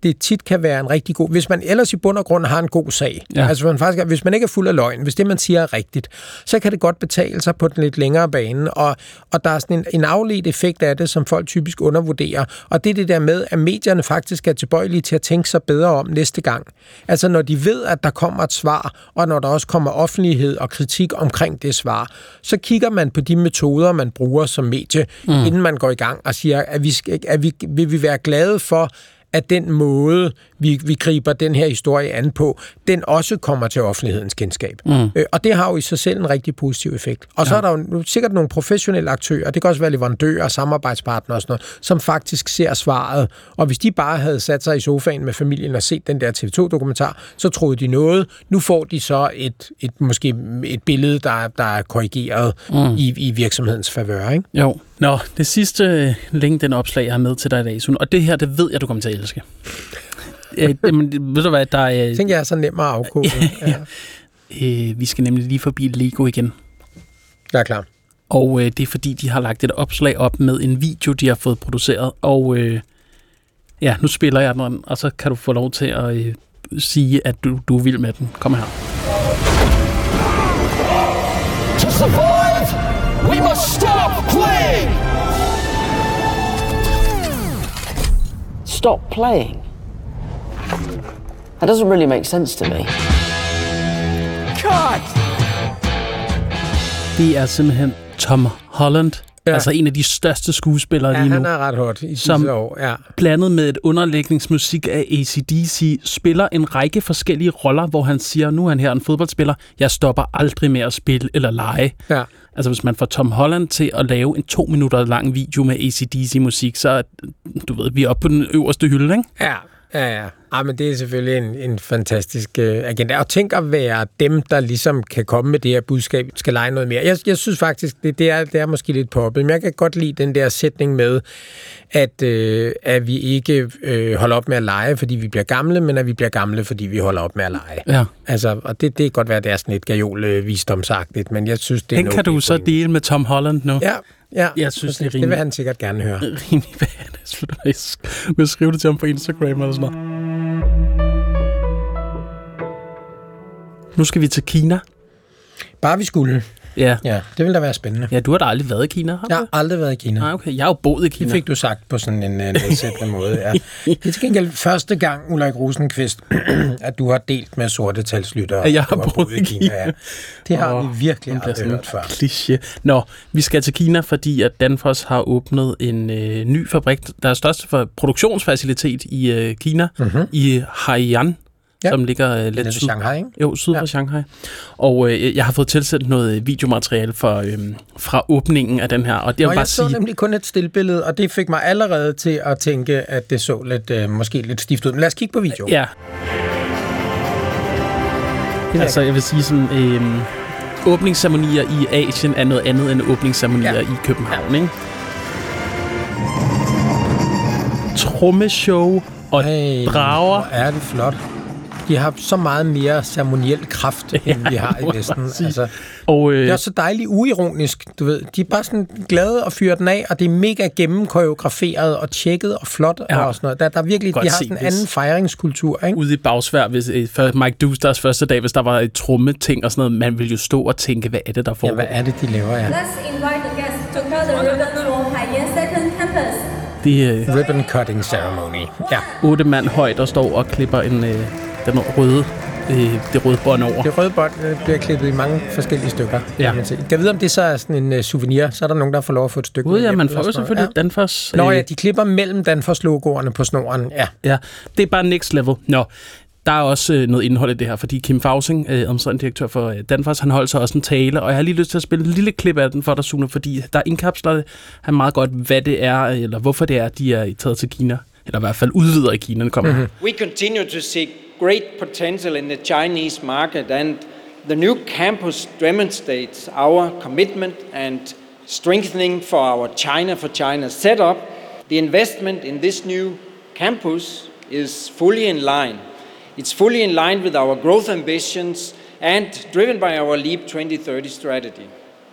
det tit kan være en rigtig god... Hvis man ellers i bund og grund har en god sag, ja. altså man faktisk, hvis man ikke er fuld af løgn, hvis det, man siger, er rigtigt, så kan det godt betale sig på den lidt længere bane, og, og der er sådan en, en afledt effekt af det, som folk typisk undervurderer, og det er det der med, at medierne faktisk er tilbøjelige til at tænke sig bedre om næste gang. Altså når de ved, at der kommer et svar, og når der også kommer offentlighed og kritik omkring det svar, så kigger man på de metoder, man bruger som medie, mm. inden man går i gang og siger, at vi, at vi vil vi være glade for, at den måde, vi, vi griber den her historie an på, den også kommer til offentlighedens kendskab. Mm. Øh, og det har jo i sig selv en rigtig positiv effekt. Og ja. så er der jo sikkert nogle professionelle aktører, det kan også være leverandører, samarbejdspartnere og sådan noget, som faktisk ser svaret. Og hvis de bare havde sat sig i sofaen med familien og set den der T V to-dokumentar, så troede de noget. Nu får de så et, et måske et billede, der, der er korrigeret mm. i, i virksomhedens favør, ikke? Jo. Nå, det sidste link, den opslag, jeg har med til dig i dag, Sune, og det her, det ved jeg, du kommer til at elske. øh, men, ved du hvad, der er... Jeg tænker, jeg er så nem at afkode. ja. øh, vi skal nemlig lige forbi Lego igen. Jeg er klar. Og øh, det er fordi, de har lagt et opslag op med en video, de har fået produceret, og øh, ja, nu spiller jeg den, og så kan du få lov til at øh, sige, at du, du er vild med den. Kom her. To survive, we must stop playing! Stop playing? That doesn't really make sense to me. Cut! Det er simpelthen Tom Holland, ja. altså en af de største skuespillere ja, lige nu. han er ret hot i disse som år, ja. blandet med et underlægningsmusik af A C D C, spiller en række forskellige roller, hvor han siger, nu er han her en fodboldspiller, jeg stopper aldrig med at spille eller lege. Ja. Altså hvis man får Tom Holland til at lave en to minutter lang video med A C D C-musik, så du ved, vi er oppe på den øverste hylde, ikke? Ja. Ja, ja. Ah, men det er selvfølgelig en, en fantastisk uh, agenda. Og tænk at være dem, der ligesom kan komme med det her budskab, skal lege noget mere. Jeg, jeg synes faktisk, det, det, er, det er måske lidt poppet, men jeg kan godt lide den der sætning med, at, uh, at vi ikke uh, holder op med at lege, fordi vi bliver gamle, men at vi bliver gamle, fordi vi holder op med at lege. Ja. Altså, og det, det kan godt være, at det er sådan lidt gajol-visdomsagtigt, men jeg synes, det er den kan du så dele med Tom Holland nu? Ja. Ja, jeg synes, det, er rimelig, det vil han sikkert gerne høre. Rimelig badass. Jeg vil skrive det til ham på Instagram eller sådan noget. Nu skal vi til Kina. Bare vi skulle. Ja. Ja, det ville da være spændende. Ja, du har da aldrig været i Kina, har du? Jeg har aldrig været i Kina. Nej, okay. Jeg har jo boet i Kina. Det fik du sagt på sådan en uh, nedsættende måde, ja. Det er til gengæld første gang, Ulrik Rosenqvist, at du har delt med sorte talslyttere. Ja, jeg har, har boet i Kina. Kina ja. Det har oh, vi virkelig aldrig hørt før. Kliché. Nå, vi skal til Kina, fordi at Danfoss har åbnet en øh, ny fabrik, der er største for produktionsfacilitet i øh, Kina, mm-hmm. i Haiyan. Ja. Som ligger øh, lidt syd. Shanghai, ikke? Jo, syd ja. for Shanghai. Og øh, jeg har fået tilsendt noget videomateriale for, øh, fra åbningen af den her. Og det og jeg bare så sige... nemlig kun et stillbillede, og det fik mig allerede til at tænke, at det så lidt, øh, måske lidt stift ud. Men lad os kigge på videoen. Ja. Altså, jeg vil sige sådan... Øh, åbningsceremonier i Asien er noget andet end åbningsceremonier ja. i København, ja. ikke? Trommeshow og hey, drager. Hvor er det flot. De har så meget mere ceremoniel kraft, end ja, vi har i Vesten. Altså, og, øh, det er så dejligt uironisk, du ved. De er bare sådan glade og fyrer den af, og det er mega gennemkoreograferet og tjekket og flot ja. og sådan noget. Der, der er virkelig, de har sådan en anden fejringskultur, ikke? Ude i Bagsværd, hvis, for Mike Dousters første dag, hvis der var et trommeting og sådan noget, man ville jo stå og tænke, hvad er det, der foregår? Ja, hvad er det, de laver, ja. Let's invite the guests to cut the ribbon for Haiyan Second Campus. Det uh, ribbon cutting ceremony. Ja. Otte mand højt, der står og klipper en... Uh, den røde, øh, det røde bånd over. Det røde bånd øh, bliver klippet i mange forskellige stykker. Ja. Kan man se. Jeg ved, om det så er sådan en uh, souvenir, så er der nogen, der får lov at få et stykke. Gud, ja, man får jo selvfølgelig ja. Danfoss. Nå ja, de klipper mellem Danfoss-logoerne på snoren. Ja. ja, det er bare next level. Nå, der er også øh, noget indhold i det her, fordi Kim Fausing, øh, omstændig direktør for øh, Danfoss, han holdt så også en tale, og jeg har lige lyst til at spille et lille klip af den for dig, Sune, fordi der indkapsler han meget godt, hvad det er, eller hvorfor det er, de er taget til Kina, eller i hvert fald udvider i Kina. Kommer. Mm-hmm. We continue to see great potential in the Chinese market, and the new campus demonstrates our commitment and strengthening for our China for China setup. The investment in this new campus is fully in line. It's fully in line with our growth ambitions and driven by our Leap twenty thirty strategy.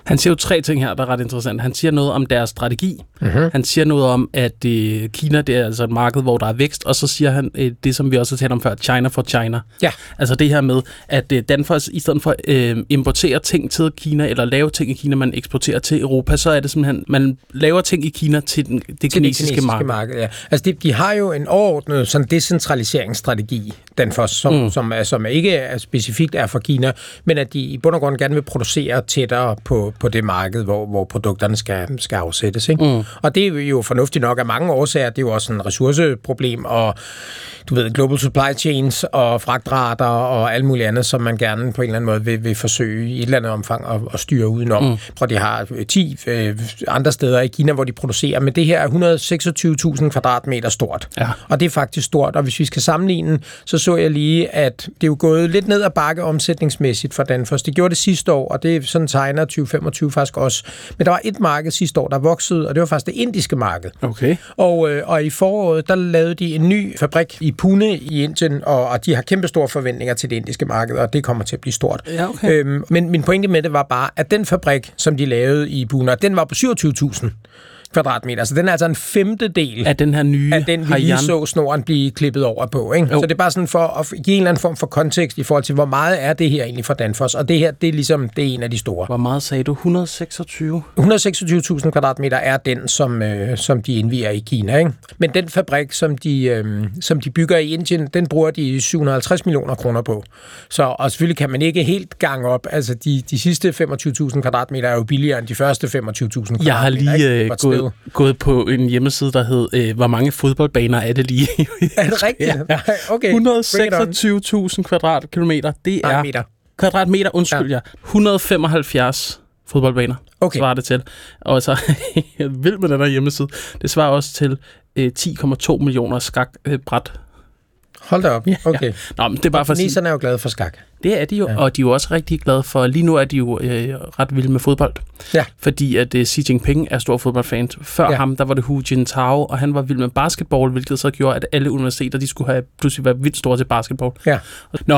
Han siger jo tre ting her, der er ret interessant. Han siger noget om deres strategi. Mm-hmm. Han siger noget om, at øh, Kina det er altså et marked, hvor der er vækst. Og så siger han øh, det, som vi også har talt om før, China for China. Ja. Altså det her med, at øh, Danfoss i stedet for øh, importerer ting til Kina, eller lave ting i Kina, man eksporterer til Europa, så er det simpelthen, man laver ting i Kina til den, det, til kinesiske, det kinesiske marked. marked ja. Altså de, de har jo en overordnet sådan decentraliseringsstrategi, Danfoss, som, mm. som, er, som ikke er specifikt er for Kina, men at de i bund og grund gerne vil producere tættere på, på det marked, hvor, hvor produkterne skal, skal afsættes. Ikke? Mm. Og det er jo fornuftigt nok af mange årsager. Det er jo også en ressourceproblem, og du ved, global supply chains og fragtrater og alt muligt andet, som man gerne på en eller anden måde vil, vil forsøge i et eller andet omfang at, at styre udenom. Mm. For de har ti øh, andre steder i Kina, hvor de producerer, men det her er et hundrede og seksogtyve tusind kvadratmeter stort. Ja. Og det er faktisk stort, og hvis vi skal sammenligne, så så jeg lige, at det er jo gået lidt ned ad bakke omsætningsmæssigt for Danfoss. Det gjorde det sidste år, og det er sådan tegner tyve femogtyve faktisk også. Men der var et marked sidste år, der voksede, og det var faktisk det indiske marked. Okay. Og, øh, og i foråret, der lavede de en ny fabrik i Pune i Indien, og, og de har kæmpe store forventninger til det indiske marked, og det kommer til at blive stort. Ja, okay. øhm, men min pointe med det var bare, at den fabrik, som de lavede i Pune, den var på syvogtyve tusind kvadratmeter. Så den er altså en femtedel af den her nye af den, vi lige så snoren blive klippet over på. Ikke? Så det er bare sådan for at give en eller anden form for kontekst i forhold til, hvor meget er det her egentlig for Danfoss. Og det her, det er ligesom, det er en af de store. Hvor meget sagde du? et hundrede og seksogtyve? et hundrede og seksogtyve tusind kvadratmeter er den, som, øh, som de indvier i Kina. Ikke? Men den fabrik, som de, øh, som de bygger i Indien, den bruger de syv hundrede og halvtreds millioner kroner på. Så, og selvfølgelig kan man ikke helt gange op. Altså, de, de sidste femogtyve tusind kvadratmeter er jo billigere end de første femogtyve tusind kvadratmeter. Jeg har lige øh, gået, gået på en hjemmeside, der hed, øh, hvor mange fodboldbaner er det lige? Er det rigtigt? Ja. Okay. et hundrede og seksogtyve tusind kvadratkilometer. Det er... Nej, meter. Kvadratmeter, undskyld ja. jeg. et hundrede og femoghalvfjerds fodboldbaner. Okay. Svarer det til. Og så jeg vil med den her hjemmeside. Det svarer også til øh, ti komma to millioner skakbræt. Hold da op. Okay. Ja. Nå, men det er bare for at sige, er jo glade for skak. Det er de jo, ja. Og de er jo også rigtig glade for, lige nu er de jo øh, ret vilde med fodbold. Ja. Fordi at øh, Xi Jinping er stor fodboldfan. Før ja. ham, der var det Hu Jintao, og han var vild med basketball, hvilket så gjorde, at alle universiteter, de skulle have pludselig være vildt store til basketball. Ja. Nå,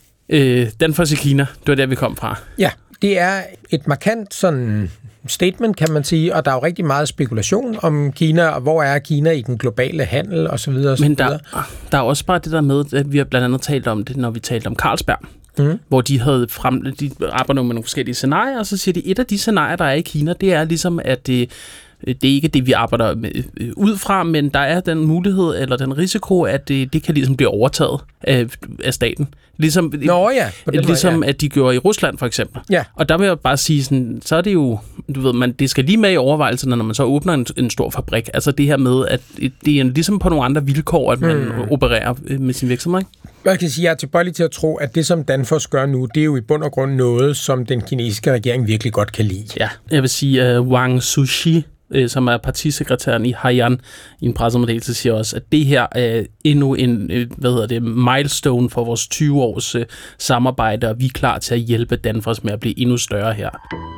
øh, Danfoss i Kina, det var der, vi kom fra. Ja, det er et markant sådan statement, kan man sige, og der er jo rigtig meget spekulation om Kina, og hvor er Kina i den globale handel, og så videre. Og så Men der, videre. der er også bare det der med, at vi har blandt andet talt om det, når vi talte om Carlsberg, mm. hvor de havde frem, de arbejder med nogle forskellige scenarier, og så siger de, et af de scenarier, der er i Kina, det er ligesom, at det, det er ikke det, vi arbejder med, ud fra, men der er den mulighed, eller den risiko, at det, det kan ligesom blive overtaget af, af staten. Ligesom, Nå ja. ligesom måde, ja. at de gjorde i Rusland, for eksempel. Ja. Og der vil jeg bare sige, sådan, så er det jo, du ved, man, det skal lige med i overvejelserne, når man så åbner en, en stor fabrik. Altså det her med, at det er ligesom på nogle andre vilkår, at man hmm. opererer med sin virksomhed. Jeg kan sige, jeg er tilbøjelig til at tro, at det, som Danfoss gør nu, det er jo i bund og grund noget, som den kinesiske regering virkelig godt kan lide. Ja, jeg vil sige, uh, Wang Sushi, som er partisekretæren i Haiyan, i en pressemeddelelse siger også, at det her er endnu en hvad hedder det, milestone for vores tyve års uh, samarbejde, og vi er klar til at hjælpe Danfoss med at blive endnu større her.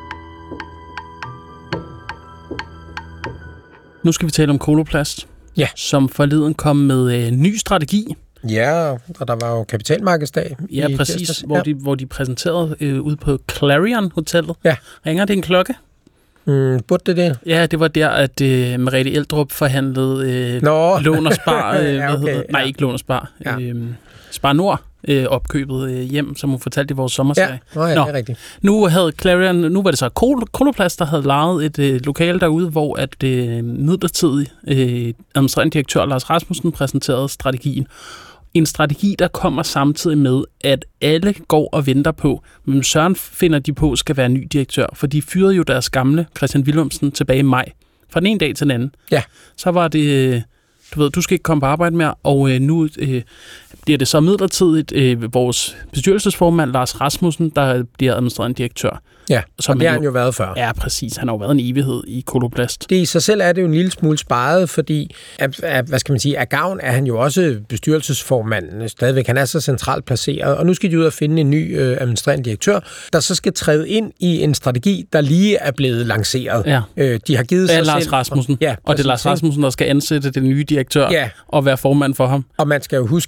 Nu skal vi tale om Coloplast, ja. som forleden kom med en uh, ny strategi. Ja, og der var jo kapitalmarkedsdag. Ja, præcis, tirsdags. hvor, ja. De, hvor de præsenterede uh, ude på Clarion Hotellet. Ja. Ringer det en klokke? Mm, burde det det? Ja, det var der, at øh, Merete Eldrup forhandlede øh, Lån og Spar. Øh, ja, okay, ja. Nej, ikke Lån og Spar. Ja. Øh, Spar Nord øh, opkøbet øh, hjem, som hun fortalte i vores sommerserie. Ja, Nå, ja Nå, det er rigtigt. Nu havde Clarion, nu var det så Coloplast, der havde lejet et øh, lokale derude, hvor at øh, midlertidig øh, administrerende direktør Lars Rasmussen præsenterede strategien. En strategi, der kommer samtidig med, at alle går og venter på, men Søren finder de på, skal være ny direktør, for de fyrede jo deres gamle Christian Willumsen tilbage i maj. Fra den ene dag til den anden. Ja. Så var det, du ved, du skal ikke komme på arbejde mere, og øh, nu øh, bliver det så midlertidigt øh, vores bestyrelsesformand, Lars Rasmussen, der bliver administrerende direktør. Ja, og det har han jo været før. Ja, præcis. Han har jo været en evighed i Coloplast. Det i sig selv er det jo en lille smule sparet, fordi, at, at, hvad skal man sige, af gavn er han jo også bestyrelsesformanden stadigvæk. Han er så centralt placeret, og nu skal de ud og finde en ny øh, administrerende direktør, der så skal træde ind i en strategi, der lige er blevet lanceret. Ja. Øh, de har givet det er sig Lars selv... Rasmussen, ja, og det er Lars Rasmussen, der skal ansætte den nye direktør ja. og være formand for ham. Og man skal jo huske i den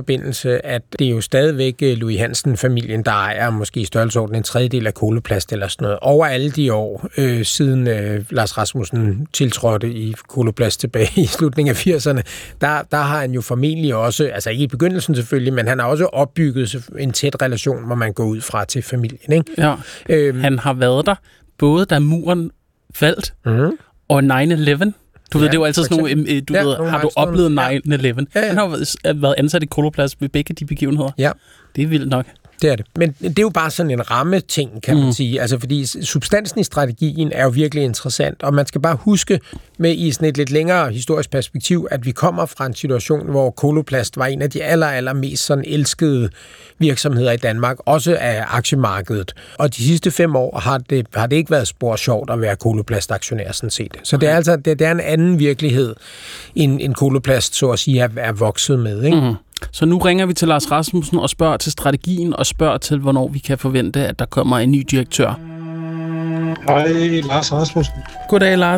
forbindelse, at det er jo stadigvæk Louis Hansen-familien, der ejer måske i størrelsesorden en tredjedel af Coloplast eller sådan noget. Over alle de år, øh, siden øh, Lars Rasmussen tiltrådte i Coloplast tilbage i slutningen af firserne, der, der har han jo formentlig også, altså ikke i begyndelsen selvfølgelig, men han har også opbygget en tæt relation, hvor man går ud fra til familien. Ikke? Ja, øhm, han har været der, både da muren faldt, mm-hmm. og nine eleven. Du ja, ved, det er jo altid sådan nogle, du ja, ved, nogle har du oplevet nine eleven? Ja. Ja, ja. Han har været ansat i Coloplast ved begge de begivenheder. Ja. Det er vildt nok. Det er det. Men det er jo bare sådan en rammeting, kan man mm. sige. Altså, fordi substansen i strategien er jo virkelig interessant, og man skal bare huske med i sådan et lidt længere historisk perspektiv, at vi kommer fra en situation, hvor Coloplast var en af de aller, aller mest sådan elskede virksomheder i Danmark, også af aktiemarkedet. Og de sidste fem år har det, har det ikke været spor sjovt at være Coloplast-aktionær, sådan set. Så det er altså det, det er en anden virkelighed, end, end Coloplast, så at sige, er, er vokset med, ikke? Mm. Så nu ringer vi til Lars Rasmussen og spørger til strategien og spørger til, hvornår vi kan forvente, at der kommer en ny direktør. Hej, Lars Rasmussen. Goddag, Lars.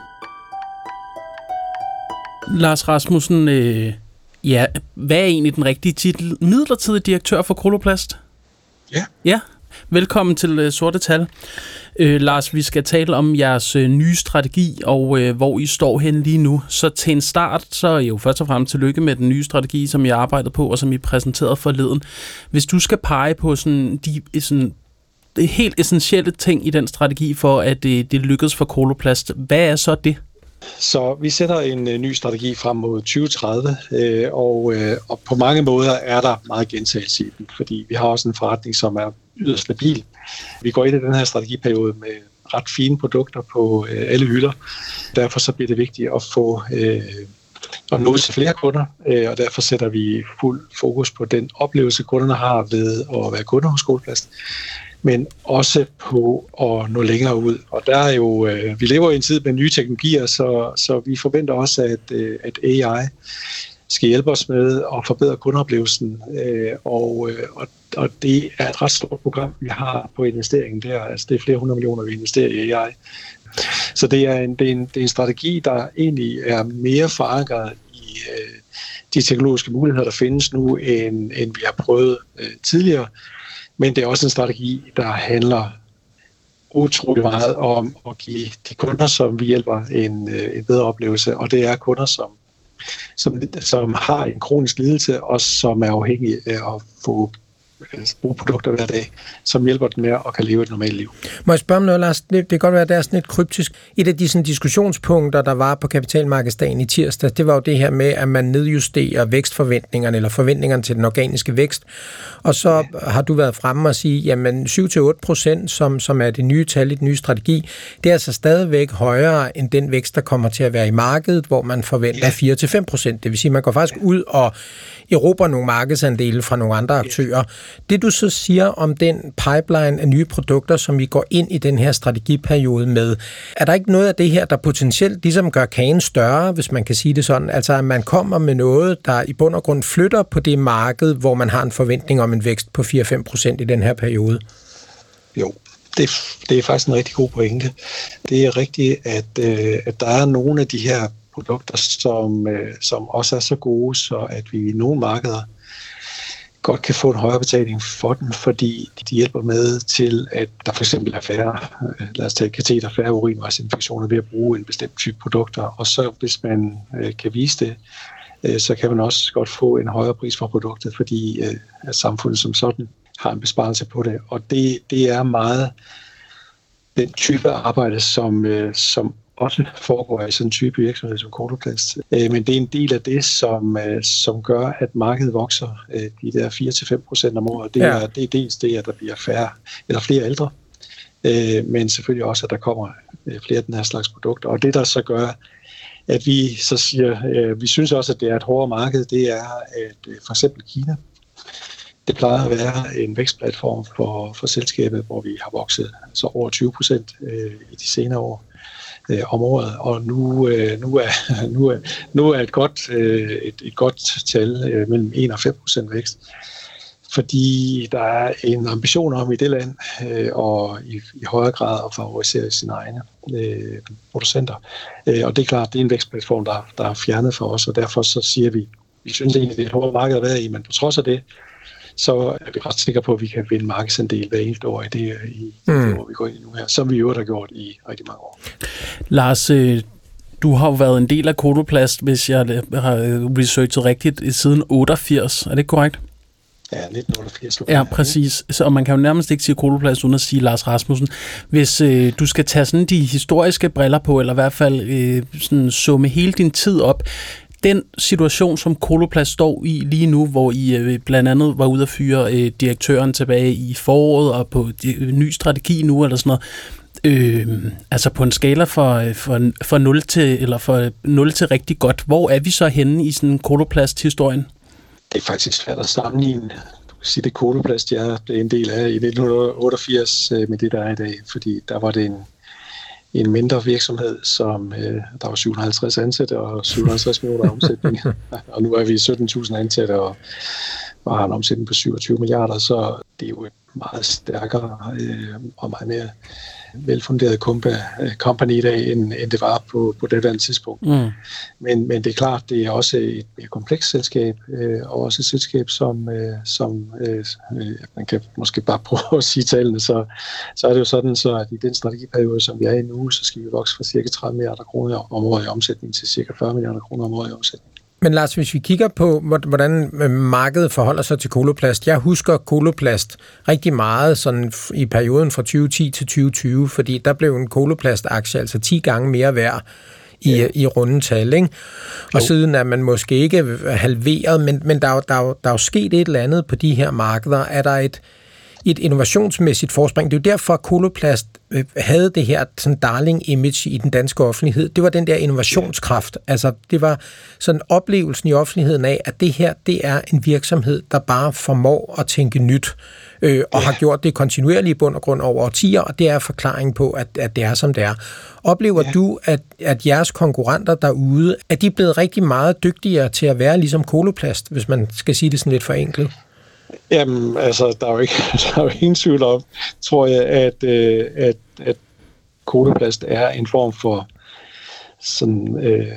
Lars Rasmussen, øh, ja, hvad er egentlig den rigtige titel? Midlertidig direktør for Coloplast? Ja. Ja, velkommen til øh, Sorte Tal. Øh, Lars, vi skal tale om jeres øh, nye strategi, og øh, hvor I står hen lige nu. Så til en start, så er I jo først og fremmest tillykke med den nye strategi, som I har arbejdet på, og som I præsenterede forleden. Hvis du skal pege på sådan de sådan, de helt essentielle ting i den strategi, for at det, det lykkes for Coloplast, hvad er så det? Så vi sætter en øh, ny strategi frem mod tyve tredive, øh, og, øh, og på mange måder er der meget gentagelse i den, fordi vi har også en forretning, som er yderst stabil. Vi går ind i den her strategiperiode med ret fine produkter på øh, alle hylder. Derfor så bliver det vigtigt at få øh, at nå til flere kunder, øh, og derfor sætter vi fuld fokus på den oplevelse, kunderne har ved at være kunder hos Coloplast, men også på at nå længere ud. Og der er jo, øh, vi lever i en tid med nye teknologier, så, så vi forventer også, at, øh, at A I skal hjælpe os med at forbedre kundeoplevelsen, øh, og, øh, og, og det er et ret stort program, vi har på investeringen der. Altså det er flere hundrede millioner, vi investerer i A I. Så det er en, det er en, det er en strategi, der egentlig er mere forankret i øh, de teknologiske muligheder, der findes nu, end, end vi har prøvet øh, tidligere. Men det er også en strategi, der handler utrolig meget om at give de kunder, som vi hjælper, en, en bedre oplevelse. Og det er kunder, som, som, som har en kronisk lidelse, og som er afhængige af at få bruge produkter hver dag, som hjælper dem med at kan leve et normalt liv. Må jeg spørge om noget, Lars? Det, det kan godt være, at det er sådan lidt kryptisk. Et af de sådan, diskussionspunkter, der var på kapitalmarkedsdagen i tirsdag, det var jo det her med, at man nedjusterer vækstforventningerne, eller forventningerne til den organiske vækst. Og så ja. har du været fremme og sige, jamen syv til otte procent, som, som er det nye tal i den nye strategi, det er altså stadigvæk højere end den vækst, der kommer til at være i markedet, hvor man forventer ja. fire til fem procent. Det vil sige, at man går faktisk ud og erobrer nogle markedsandele fra nogle andre aktører. Det du så siger om den pipeline af nye produkter, som vi går ind i den her strategiperiode med, er der ikke noget af det her, der potentielt ligesom gør kagen større, hvis man kan sige det sådan? Altså at man kommer med noget, der i bund og grund flytter på det marked, hvor man har en forventning om en vækst på fire til fem procent i den her periode? Jo, det, det er faktisk en rigtig god pointe. Det er rigtigt, at, øh, at der er nogle af de her produkter, som, øh, som også er så gode, så at vi i nogle markeder godt kan få en højere betaling for dem, fordi de hjælper med til, at der for eksempel er færre, lad os tage kateter, færre urinvejsinfektioner ved at bruge en bestemt type produkter, og så hvis man øh, kan vise det, øh, så kan man også godt få en højere pris for produktet, fordi øh, at samfundet som sådan har en besparelse på det, og det, det er meget den type arbejde, som, øh, som også foregår i sådan en type virksomhed som Coloplast. Men det er en del af det, som, som gør, at markedet vokser de der fire til fem procent om året. Det er, ja. det er dels det, at der bliver færre eller flere ældre, men selvfølgelig også, at der kommer flere af den her slags produkter. Og det, der så gør, at vi så siger, vi synes også, at det er et hårdere marked, det er, at for eksempel Kina, det plejer at være en vækstplatform for, for selskabet, hvor vi har vokset så over tyve procent i de senere år om året, og nu, nu, er, nu, er, nu er et godt, et, et godt tal mellem en og fem procent vækst, fordi der er en ambition om i det land og i, i højere grad at favorisere sine egne øh, producenter. Og det er klart, det er en vækstplatform, der, der er fjernet for os, og derfor så siger vi, vi synes egentlig, det er et hårdt marked at være i, men på trods af det, så er vi ret sikre på, at vi kan vinde markedsandel hver eneste år i det, i mm. det år, vi går ind i nu her, som vi jo har gjort i rigtig mange år. Lars, du har jo været en del af Coloplast, hvis jeg har researchet rigtigt, siden otteogfirs. Er det korrekt? Ja, nitten otteogfirs. Ja, præcis. Så, og man kan jo nærmest ikke sige Coloplast uden at sige Lars Rasmussen. Hvis øh, du skal tage sådan de historiske briller på, eller i hvert fald øh, sådan summe hele din tid op, den situation, som Coloplast står i lige nu, hvor I øh, blandt andet var ude at fyre øh, direktøren tilbage i foråret og på øh, ny strategi nu, eller sådan noget, øh, altså på en skala for, for, for, nul til, eller for nul til rigtig godt, hvor er vi så henne i sådan Coloplast-historien? Det er faktisk svært at sammenligne. Du kan sige, det Coloplast, jeg blev en del af i nitten otteogfirs med det, der er i dag, fordi der var det en, en mindre virksomhed, som der var syv hundrede og halvtreds ansatte og syv hundrede og halvtreds millioner omsætning. Og nu er vi sytten tusind ansatte og har en omsætning på syvogtyve milliarder, så det er jo et meget stærkere øh, og meget mere velfunderet company i dag, end, end det var på, på det andet tidspunkt. Mm. Men, men det er klart, det er også et mere komplekst selskab, øh, og også et selskab, som, øh, som øh, man kan måske bare prøve at sige tallene, så, så er det jo sådan, så at i den strategiperiode, som vi er i nu, så skal vi vokse fra cirka tredive milliarder kroner om året i omsætning til cirka fyrre milliarder kroner om året i omsætning. Men Lars, hvis vi kigger på, hvordan markedet forholder sig til Coloplast. Jeg husker Coloplast rigtig meget sådan i perioden fra tyve ti til tyve tyve, fordi der blev en Coloplast-aktie altså ti gange mere værd i, ja. i rundetal, ikke? Og jo. Siden er man måske ikke halveret, men, men der, er jo, der, er jo, der er jo sket et eller andet på de her markeder. Er der et, et innovationsmæssigt forspring? Det er jo derfor, at Coloplast havde det her sådan darling-image i den danske offentlighed. Det var den der innovationskraft. Altså, det var sådan oplevelsen i offentligheden af, at det her, det er en virksomhed, der bare formår at tænke nyt, øh, og ja. har gjort det kontinuerligt i bund og grund over årtier, og det er forklaringen på, at, at det er, som det er. Oplever ja. du, at, at jeres konkurrenter derude, er de blevet rigtig meget dygtigere til at være ligesom Coloplast, hvis man skal sige det sådan lidt forenklet? Jamen, altså, der er jo ikke, der er jo ingen tvivl om, tror jeg, at, øh, at, at Coloplast er en form for sådan, øh,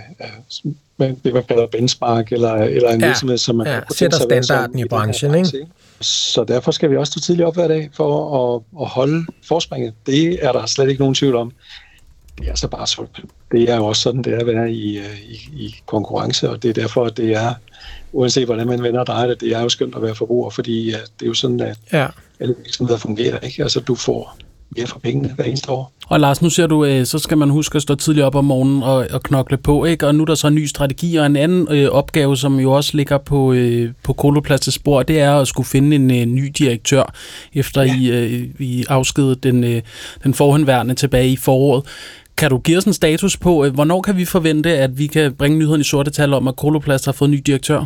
det man kalder benchmark, eller, eller en ja, virksomhed, som man ja, sætter standarden i branchen, ikke? Branche, ikke? Så derfor skal vi også stå tidligt op hver dag for at, at holde forspringet. Det er der slet ikke nogen tvivl om. Det er så bare sundt. Det er jo også sådan, det er at være i, i, i konkurrence, og det er derfor, at det er, uanset hvordan man vender og drejer det, det er jo skønt at være forbruger, fordi ja, det er jo sådan, at ja. alle virksomheder fungerer, ikke? Altså, du får mere for pengene hver eneste år. Og Lars, nu ser du, så skal man huske at stå tidligt op om morgenen og, og knokle på, ikke? Og nu er der så en ny strategi, og en anden øh, opgave, som jo også ligger på, øh, på Coloplast' spor, det er at skulle finde en øh, ny direktør, efter ja. I, øh, I afskedet den, øh, den forhenværende tilbage i foråret. Kan du give os en status på, øh, hvornår kan vi forvente, at vi kan bringe nyheden i sorte tal om, at Coloplast har fået en ny direktør?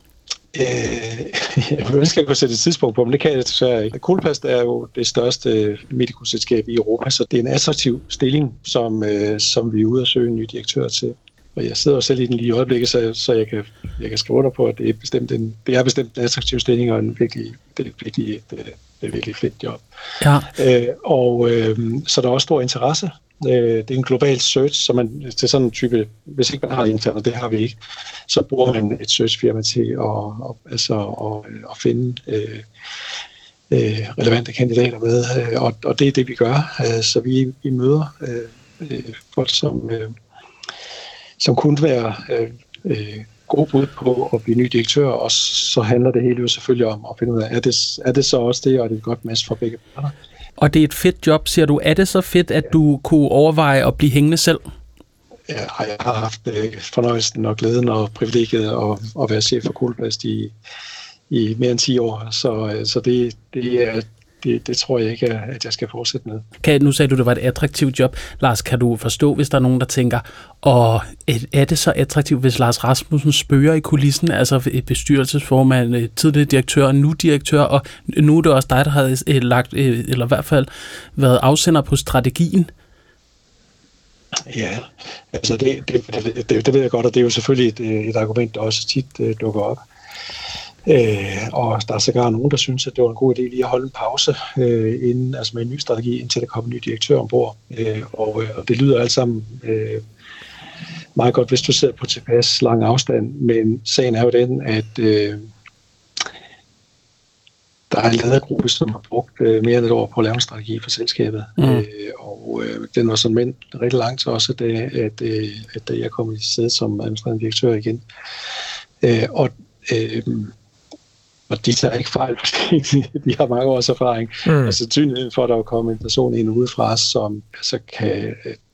Jeg ønsker, at jeg kunne sætte et tidspunkt på, men det kan jeg desværre ikke. Coloplast er jo det største medicoselskab i Europa, så det er en attraktiv stilling, som, øh, som vi er ude at søge en ny direktør til. Og jeg sidder selv i den lige i øjeblikket, så, så jeg, kan, jeg kan skrive under på, at det er bestemt en, det er bestemt en attraktiv stilling, og en virkelig, det er virkelig et, det er virkelig fedt job. Ja. Øh, og øh, så der er også stor interesse. Det er en global search, så man til sådan en type, hvis ikke man har internt, det har vi ikke, så bruger man et searchfirma til at, at, altså, at, at finde øh, øh, relevante kandidater med, og, og det er det, vi gør. Så vi, vi møder øh, folk, som, øh, som kunne være øh, gode bud på at blive ny direktør, og så handler det hele jo selvfølgelig om at finde ud af, er det, er det så også det, og er det et godt match for begge parter? Og det er et fedt job, siger du. Er det så fedt, at du kunne overveje at blive hængende selv? Ja, jeg har haft fornøjelsen og glæden og privilegiet at, at være chef for Coloplast i, i mere end ti år. Så, så det, det, er, det, det tror jeg ikke, at jeg skal fortsætte med. Kan, nu sagde du, det var et attraktivt job. Lars, kan du forstå, hvis der er nogen, der tænker, og er det så attraktivt, hvis Lars Rasmussen spørger i kulissen, altså et bestyrelsesformand, tidligere direktør, nu direktør, og nu er det også dig, der har lagt, eller i hvert fald været afsender på strategien? Ja, altså det, det, det, det ved jeg godt, og det er jo selvfølgelig et, et argument, der også tit uh, dukker op. Øh, og der er sågar nogen, der synes, at det var en god idé lige at holde en pause øh, inden, altså med en ny strategi, indtil der kommer en ny direktør ombord. Øh, og, øh, og det lyder alt sammen øh, meget godt, hvis du sidder på tilpas lang afstand, men sagen er jo den, at øh, der er en ledergruppe, som har brugt øh, mere end et år på at lave en strategi for selskabet, mm. øh, og øh, den var sådan men rigtig langt til også, at, at, øh, at jeg kom i sæde som administrerende direktør igen. Øh, og øh, Og de tager ikke fejl, fordi de har mange års erfaring. Mm. Og sandsynligheden for, at der vil komme en person ind udefra, som altså kan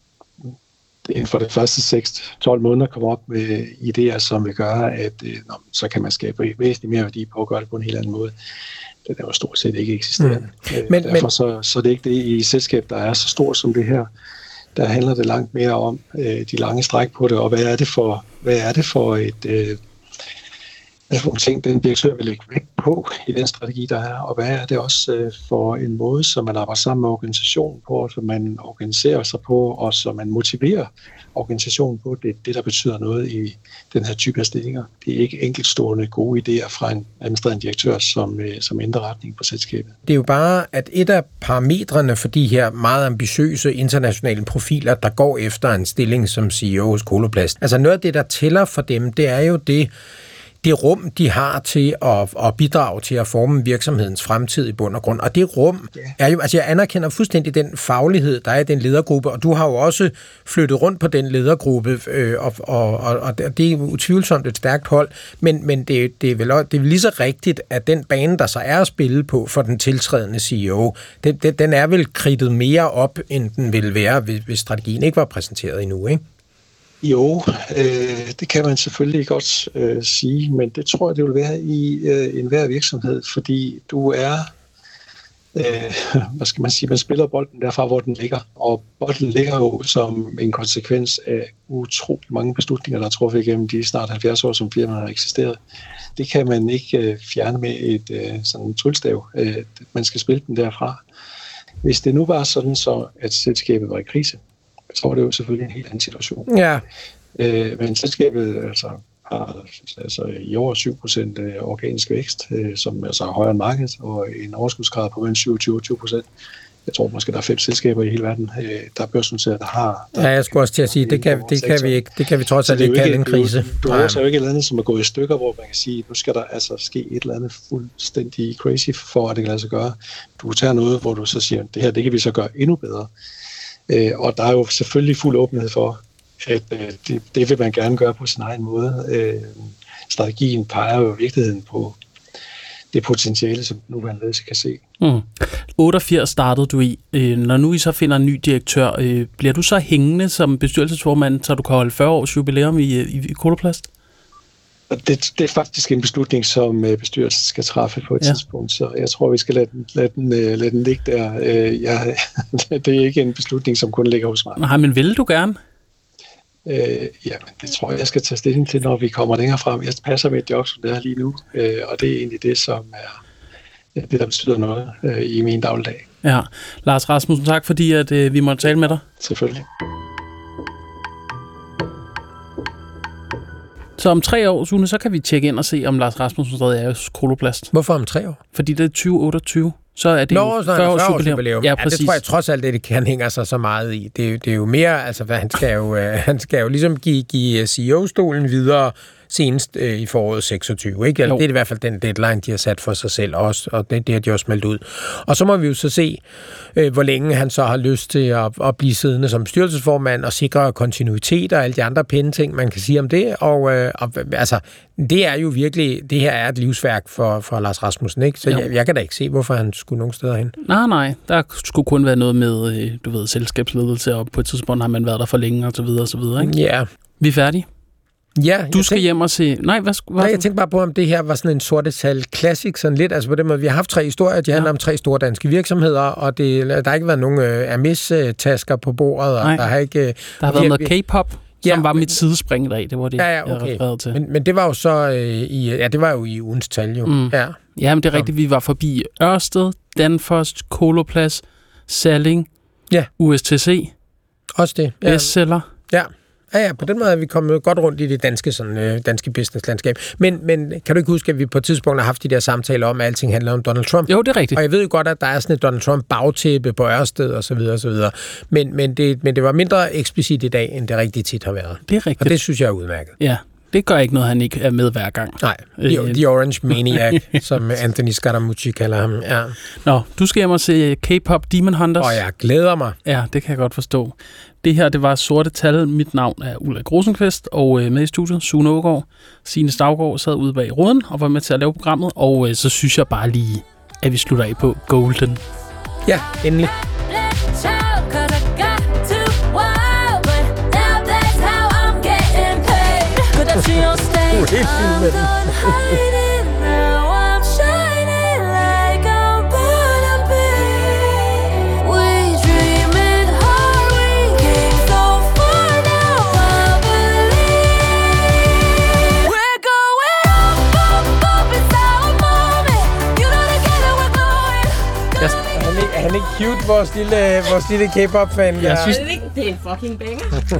inden for de første seks til tolv måneder komme op med idéer, som vil gøre, at nå, så kan man skabe væsentligt mere værdi på at gøre det på en helt anden måde. Det er jo stort set ikke eksisterende. Mm. Men, Derfor men... så, så det er ikke det i et selskab, der er så stort som det her. Der handler det langt mere om øh, de lange stræk på det, og hvad er det for, hvad er det for et... Øh, Hvad for nogle ting, den direktør vil lægge vægt på i den strategi, der er, og hvad er det også øh, for en måde, som man arbejder sammen med organisationen på, som man organiserer sig på, og som man motiverer organisationen på. Det er det, der betyder noget i den her type af stillinger. Det er ikke enkeltstående gode idéer fra en administrerende direktør, som, øh, som ændrer retning på selskabet. Det er jo bare, at et af parametrene for de her meget ambitiøse internationale profiler, der går efter en stilling som C E O hos Coloplast. Altså noget af det, der tæller for dem, det er jo det, det rum, de har til at, at bidrage til at forme virksomhedens fremtid i bund og grund. Og det rum er jo, altså jeg anerkender fuldstændig den faglighed, der er i den ledergruppe, og du har jo også flyttet rundt på den ledergruppe, øh, og, og, og, og det er utvivlsomt et stærkt hold, men, men det, det, er vel, det er vel lige så rigtigt, at den bane, der så er at spille på for den tiltrædende C E O, det, det, den er vel kridtet mere op, end den ville være, hvis, hvis strategien ikke var præsenteret endnu, ikke? Jo, øh, det kan man selvfølgelig godt øh, sige, men det tror jeg, det vil være i øh, enhver virksomhed, fordi du er, øh, hvad skal man sige, man spiller bolden derfra, hvor den ligger, og bolden ligger jo som en konsekvens af utrolig mange beslutninger, der er truffet igennem de snart halvfjerds år, som firmaet har eksisteret. Det kan man ikke øh, fjerne med et øh, sådan en tryllestav. Øh, man skal spille den derfra. Hvis det nu var sådan, så at selskabet var i krise, så var det jo selvfølgelig en helt anden situation. Ja. Øh, men selskabet altså, har altså, i over syv procent organisk vækst, øh, som altså, er højere end markedet, og en overskudsgrad på mellem syvogtyve og tyve procent. Jeg tror måske, der er fem selskaber i hele verden, øh, der er børsnoteret, der har... Der ja, jeg skulle også til at sige, det kan, det kan vi ikke, det kan vi trods alt ikke kalde en krise. Du har også jo ikke et eller andet, som er gået i stykker, hvor man kan sige, nu skal der altså ske et eller andet fuldstændig crazy, for at det kan lade sig gøre. Du tager noget, hvor du så siger, det her, det kan vi så gøre endnu bedre. Øh, og der er jo selvfølgelig fuld åbenhed for, at øh, det, det vil man gerne gøre på sin egen måde. Øh, strategien peger jo i virkeligheden på det potentiale, som nuværende ledelse kan se. Mm. otteogfirs startede du i. Øh, når nu I så finder en ny direktør, øh, bliver du så hængende som bestyrelsesformand, så du kan holde fyrre års jubilæum i, i, i Coloplast? Det, det er faktisk en beslutning, som bestyrelsen skal træffe på et ja. tidspunkt, så jeg tror, vi skal lade den, lade den, lade den ligge der. Jeg, det er ikke en beslutning, som kun ligger hos mig. Nej, men vil du gerne? Øh, jamen, det tror jeg, jeg skal tage stilling til, når vi kommer længere frem. Jeg passer med et job, som det er lige nu, øh, og det er egentlig det, som er det, der betyder noget øh, i min dagligdag. Ja, Lars Rasmussen, tak fordi at, øh, vi måtte tale med dig. Selvfølgelig. Så om tre år, Sune, så kan vi tjekke ind og se, om Lars Rasmussen stadig er hos Coloplast. Hvorfor om tre år? Fordi det er tyve otteogtyve. Så er det Nå, jo fyrre års jubilæum. jubilæum. Ja, præcis. Ja, det tror jeg trods alt, det kan hænger sig så meget i. Det er, det er jo mere, altså hvad han skal jo, øh, han skal jo ligesom give, give C E O-stolen videre senest øh, i foråret seksogtyve, ikke? Altså, det er i hvert fald den deadline, de har sat for sig selv også, og det, det har de også meldt ud. Og så må vi jo så se, øh, hvor længe han så har lyst til at, at blive siddende som bestyrelsesformand og sikre kontinuitet og alle de andre pæne ting, man kan sige om det. Og, øh, og altså, det er jo virkelig, det her er et livsværk for, for Lars Rasmussen, ikke? Så jeg, jeg kan da ikke se, hvorfor han skulle nogen steder hen. Nej, nej. Der skulle kun være noget med, du ved, selskabsledelse, og på et tidspunkt har man været der for længe, og så videre, og så videre, ikke? Ja. Vi er færdige. Ja, du skal tænk... hjem og se... Nej, hvad, hvad Nej, jeg tænkte bare på, om det her var sådan en sorte tal classic, sådan lidt. Altså på den måde, vi har haft tre historier, de handler ja. om tre store danske virksomheder, og det, der har ikke været nogen øh, Hermes-tasker på bordet, og Nej. der har ikke... Øh, der har været noget K-pop, som ja, var mit sidespring i dag, det var det, ja, ja, okay. jeg refererede til. Men, men det var jo så øh, i... Ja, det var jo i ugens tal, jo. Mm. Ja. ja, men det er rigtigt, vi var forbi Ørsted, Danfoss, Coloplast, Salling, ja. U S T C, også det. Ja. bestseller. Ja. Ja, ja, på den måde er vi kommet godt rundt i det danske, sådan, øh, danske businesslandskab. Men, men kan du ikke huske, at vi på et tidspunkt har haft de der samtaler om, at alting handler om Donald Trump? Jo, det er rigtigt. Og jeg ved jo godt, at der er sådan et Donald Trump-bagtæppe på Ørsted og så videre og så videre. Men, men, det, men det var mindre eksplicit i dag, end det rigtig tit har været. Det er rigtigt. Og det synes jeg er udmærket. Ja, det gør ikke noget, han ikke er med hver gang. Nej, the, the Orange Maniac, som Anthony Scaramucci kalder ham. Ja. Nå, du skal hjem og se K-pop Demon Hunters. Og jeg glæder mig. Ja, det kan jeg godt forstå. Det her, det var Sorte Tal. Mit navn er Ulrik Rosenqvist, og med i studiet, Sune Aagaard. Signe Stavgaard sad ude bag ruden og var med til at lave programmet, og så synes jeg bare lige, at vi slutter af på Golden. Ja, endelig. Er han ikke cute, vores lille, vores lille K-pop-fan? Jeg synes, det er en fucking banger.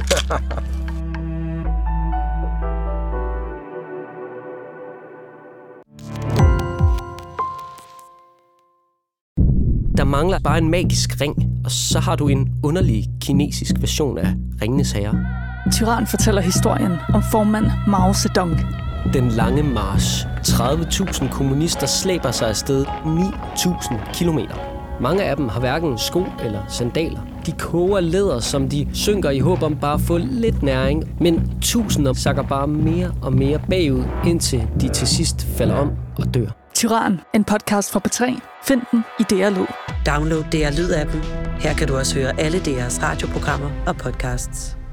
Der mangler bare en magisk ring, og så har du en underlig kinesisk version af Ringenes Herre. Tyran fortæller historien om formand Mao Zedong. Den lange march. tredive tusind kommunister slæber sig afsted ni tusind kilometer. Mange af dem har hverken sko eller sandaler. De koger læder, som de synker i håb om bare at få lidt næring, men tusinder sakker bare mere og mere bagud, indtil de til sidst falder om og dør. Tyran, en podcast fra P tre. Find den i D R Lyd. Download D R Lyd-appen. Her kan du også høre alle D R's radioprogrammer og podcasts.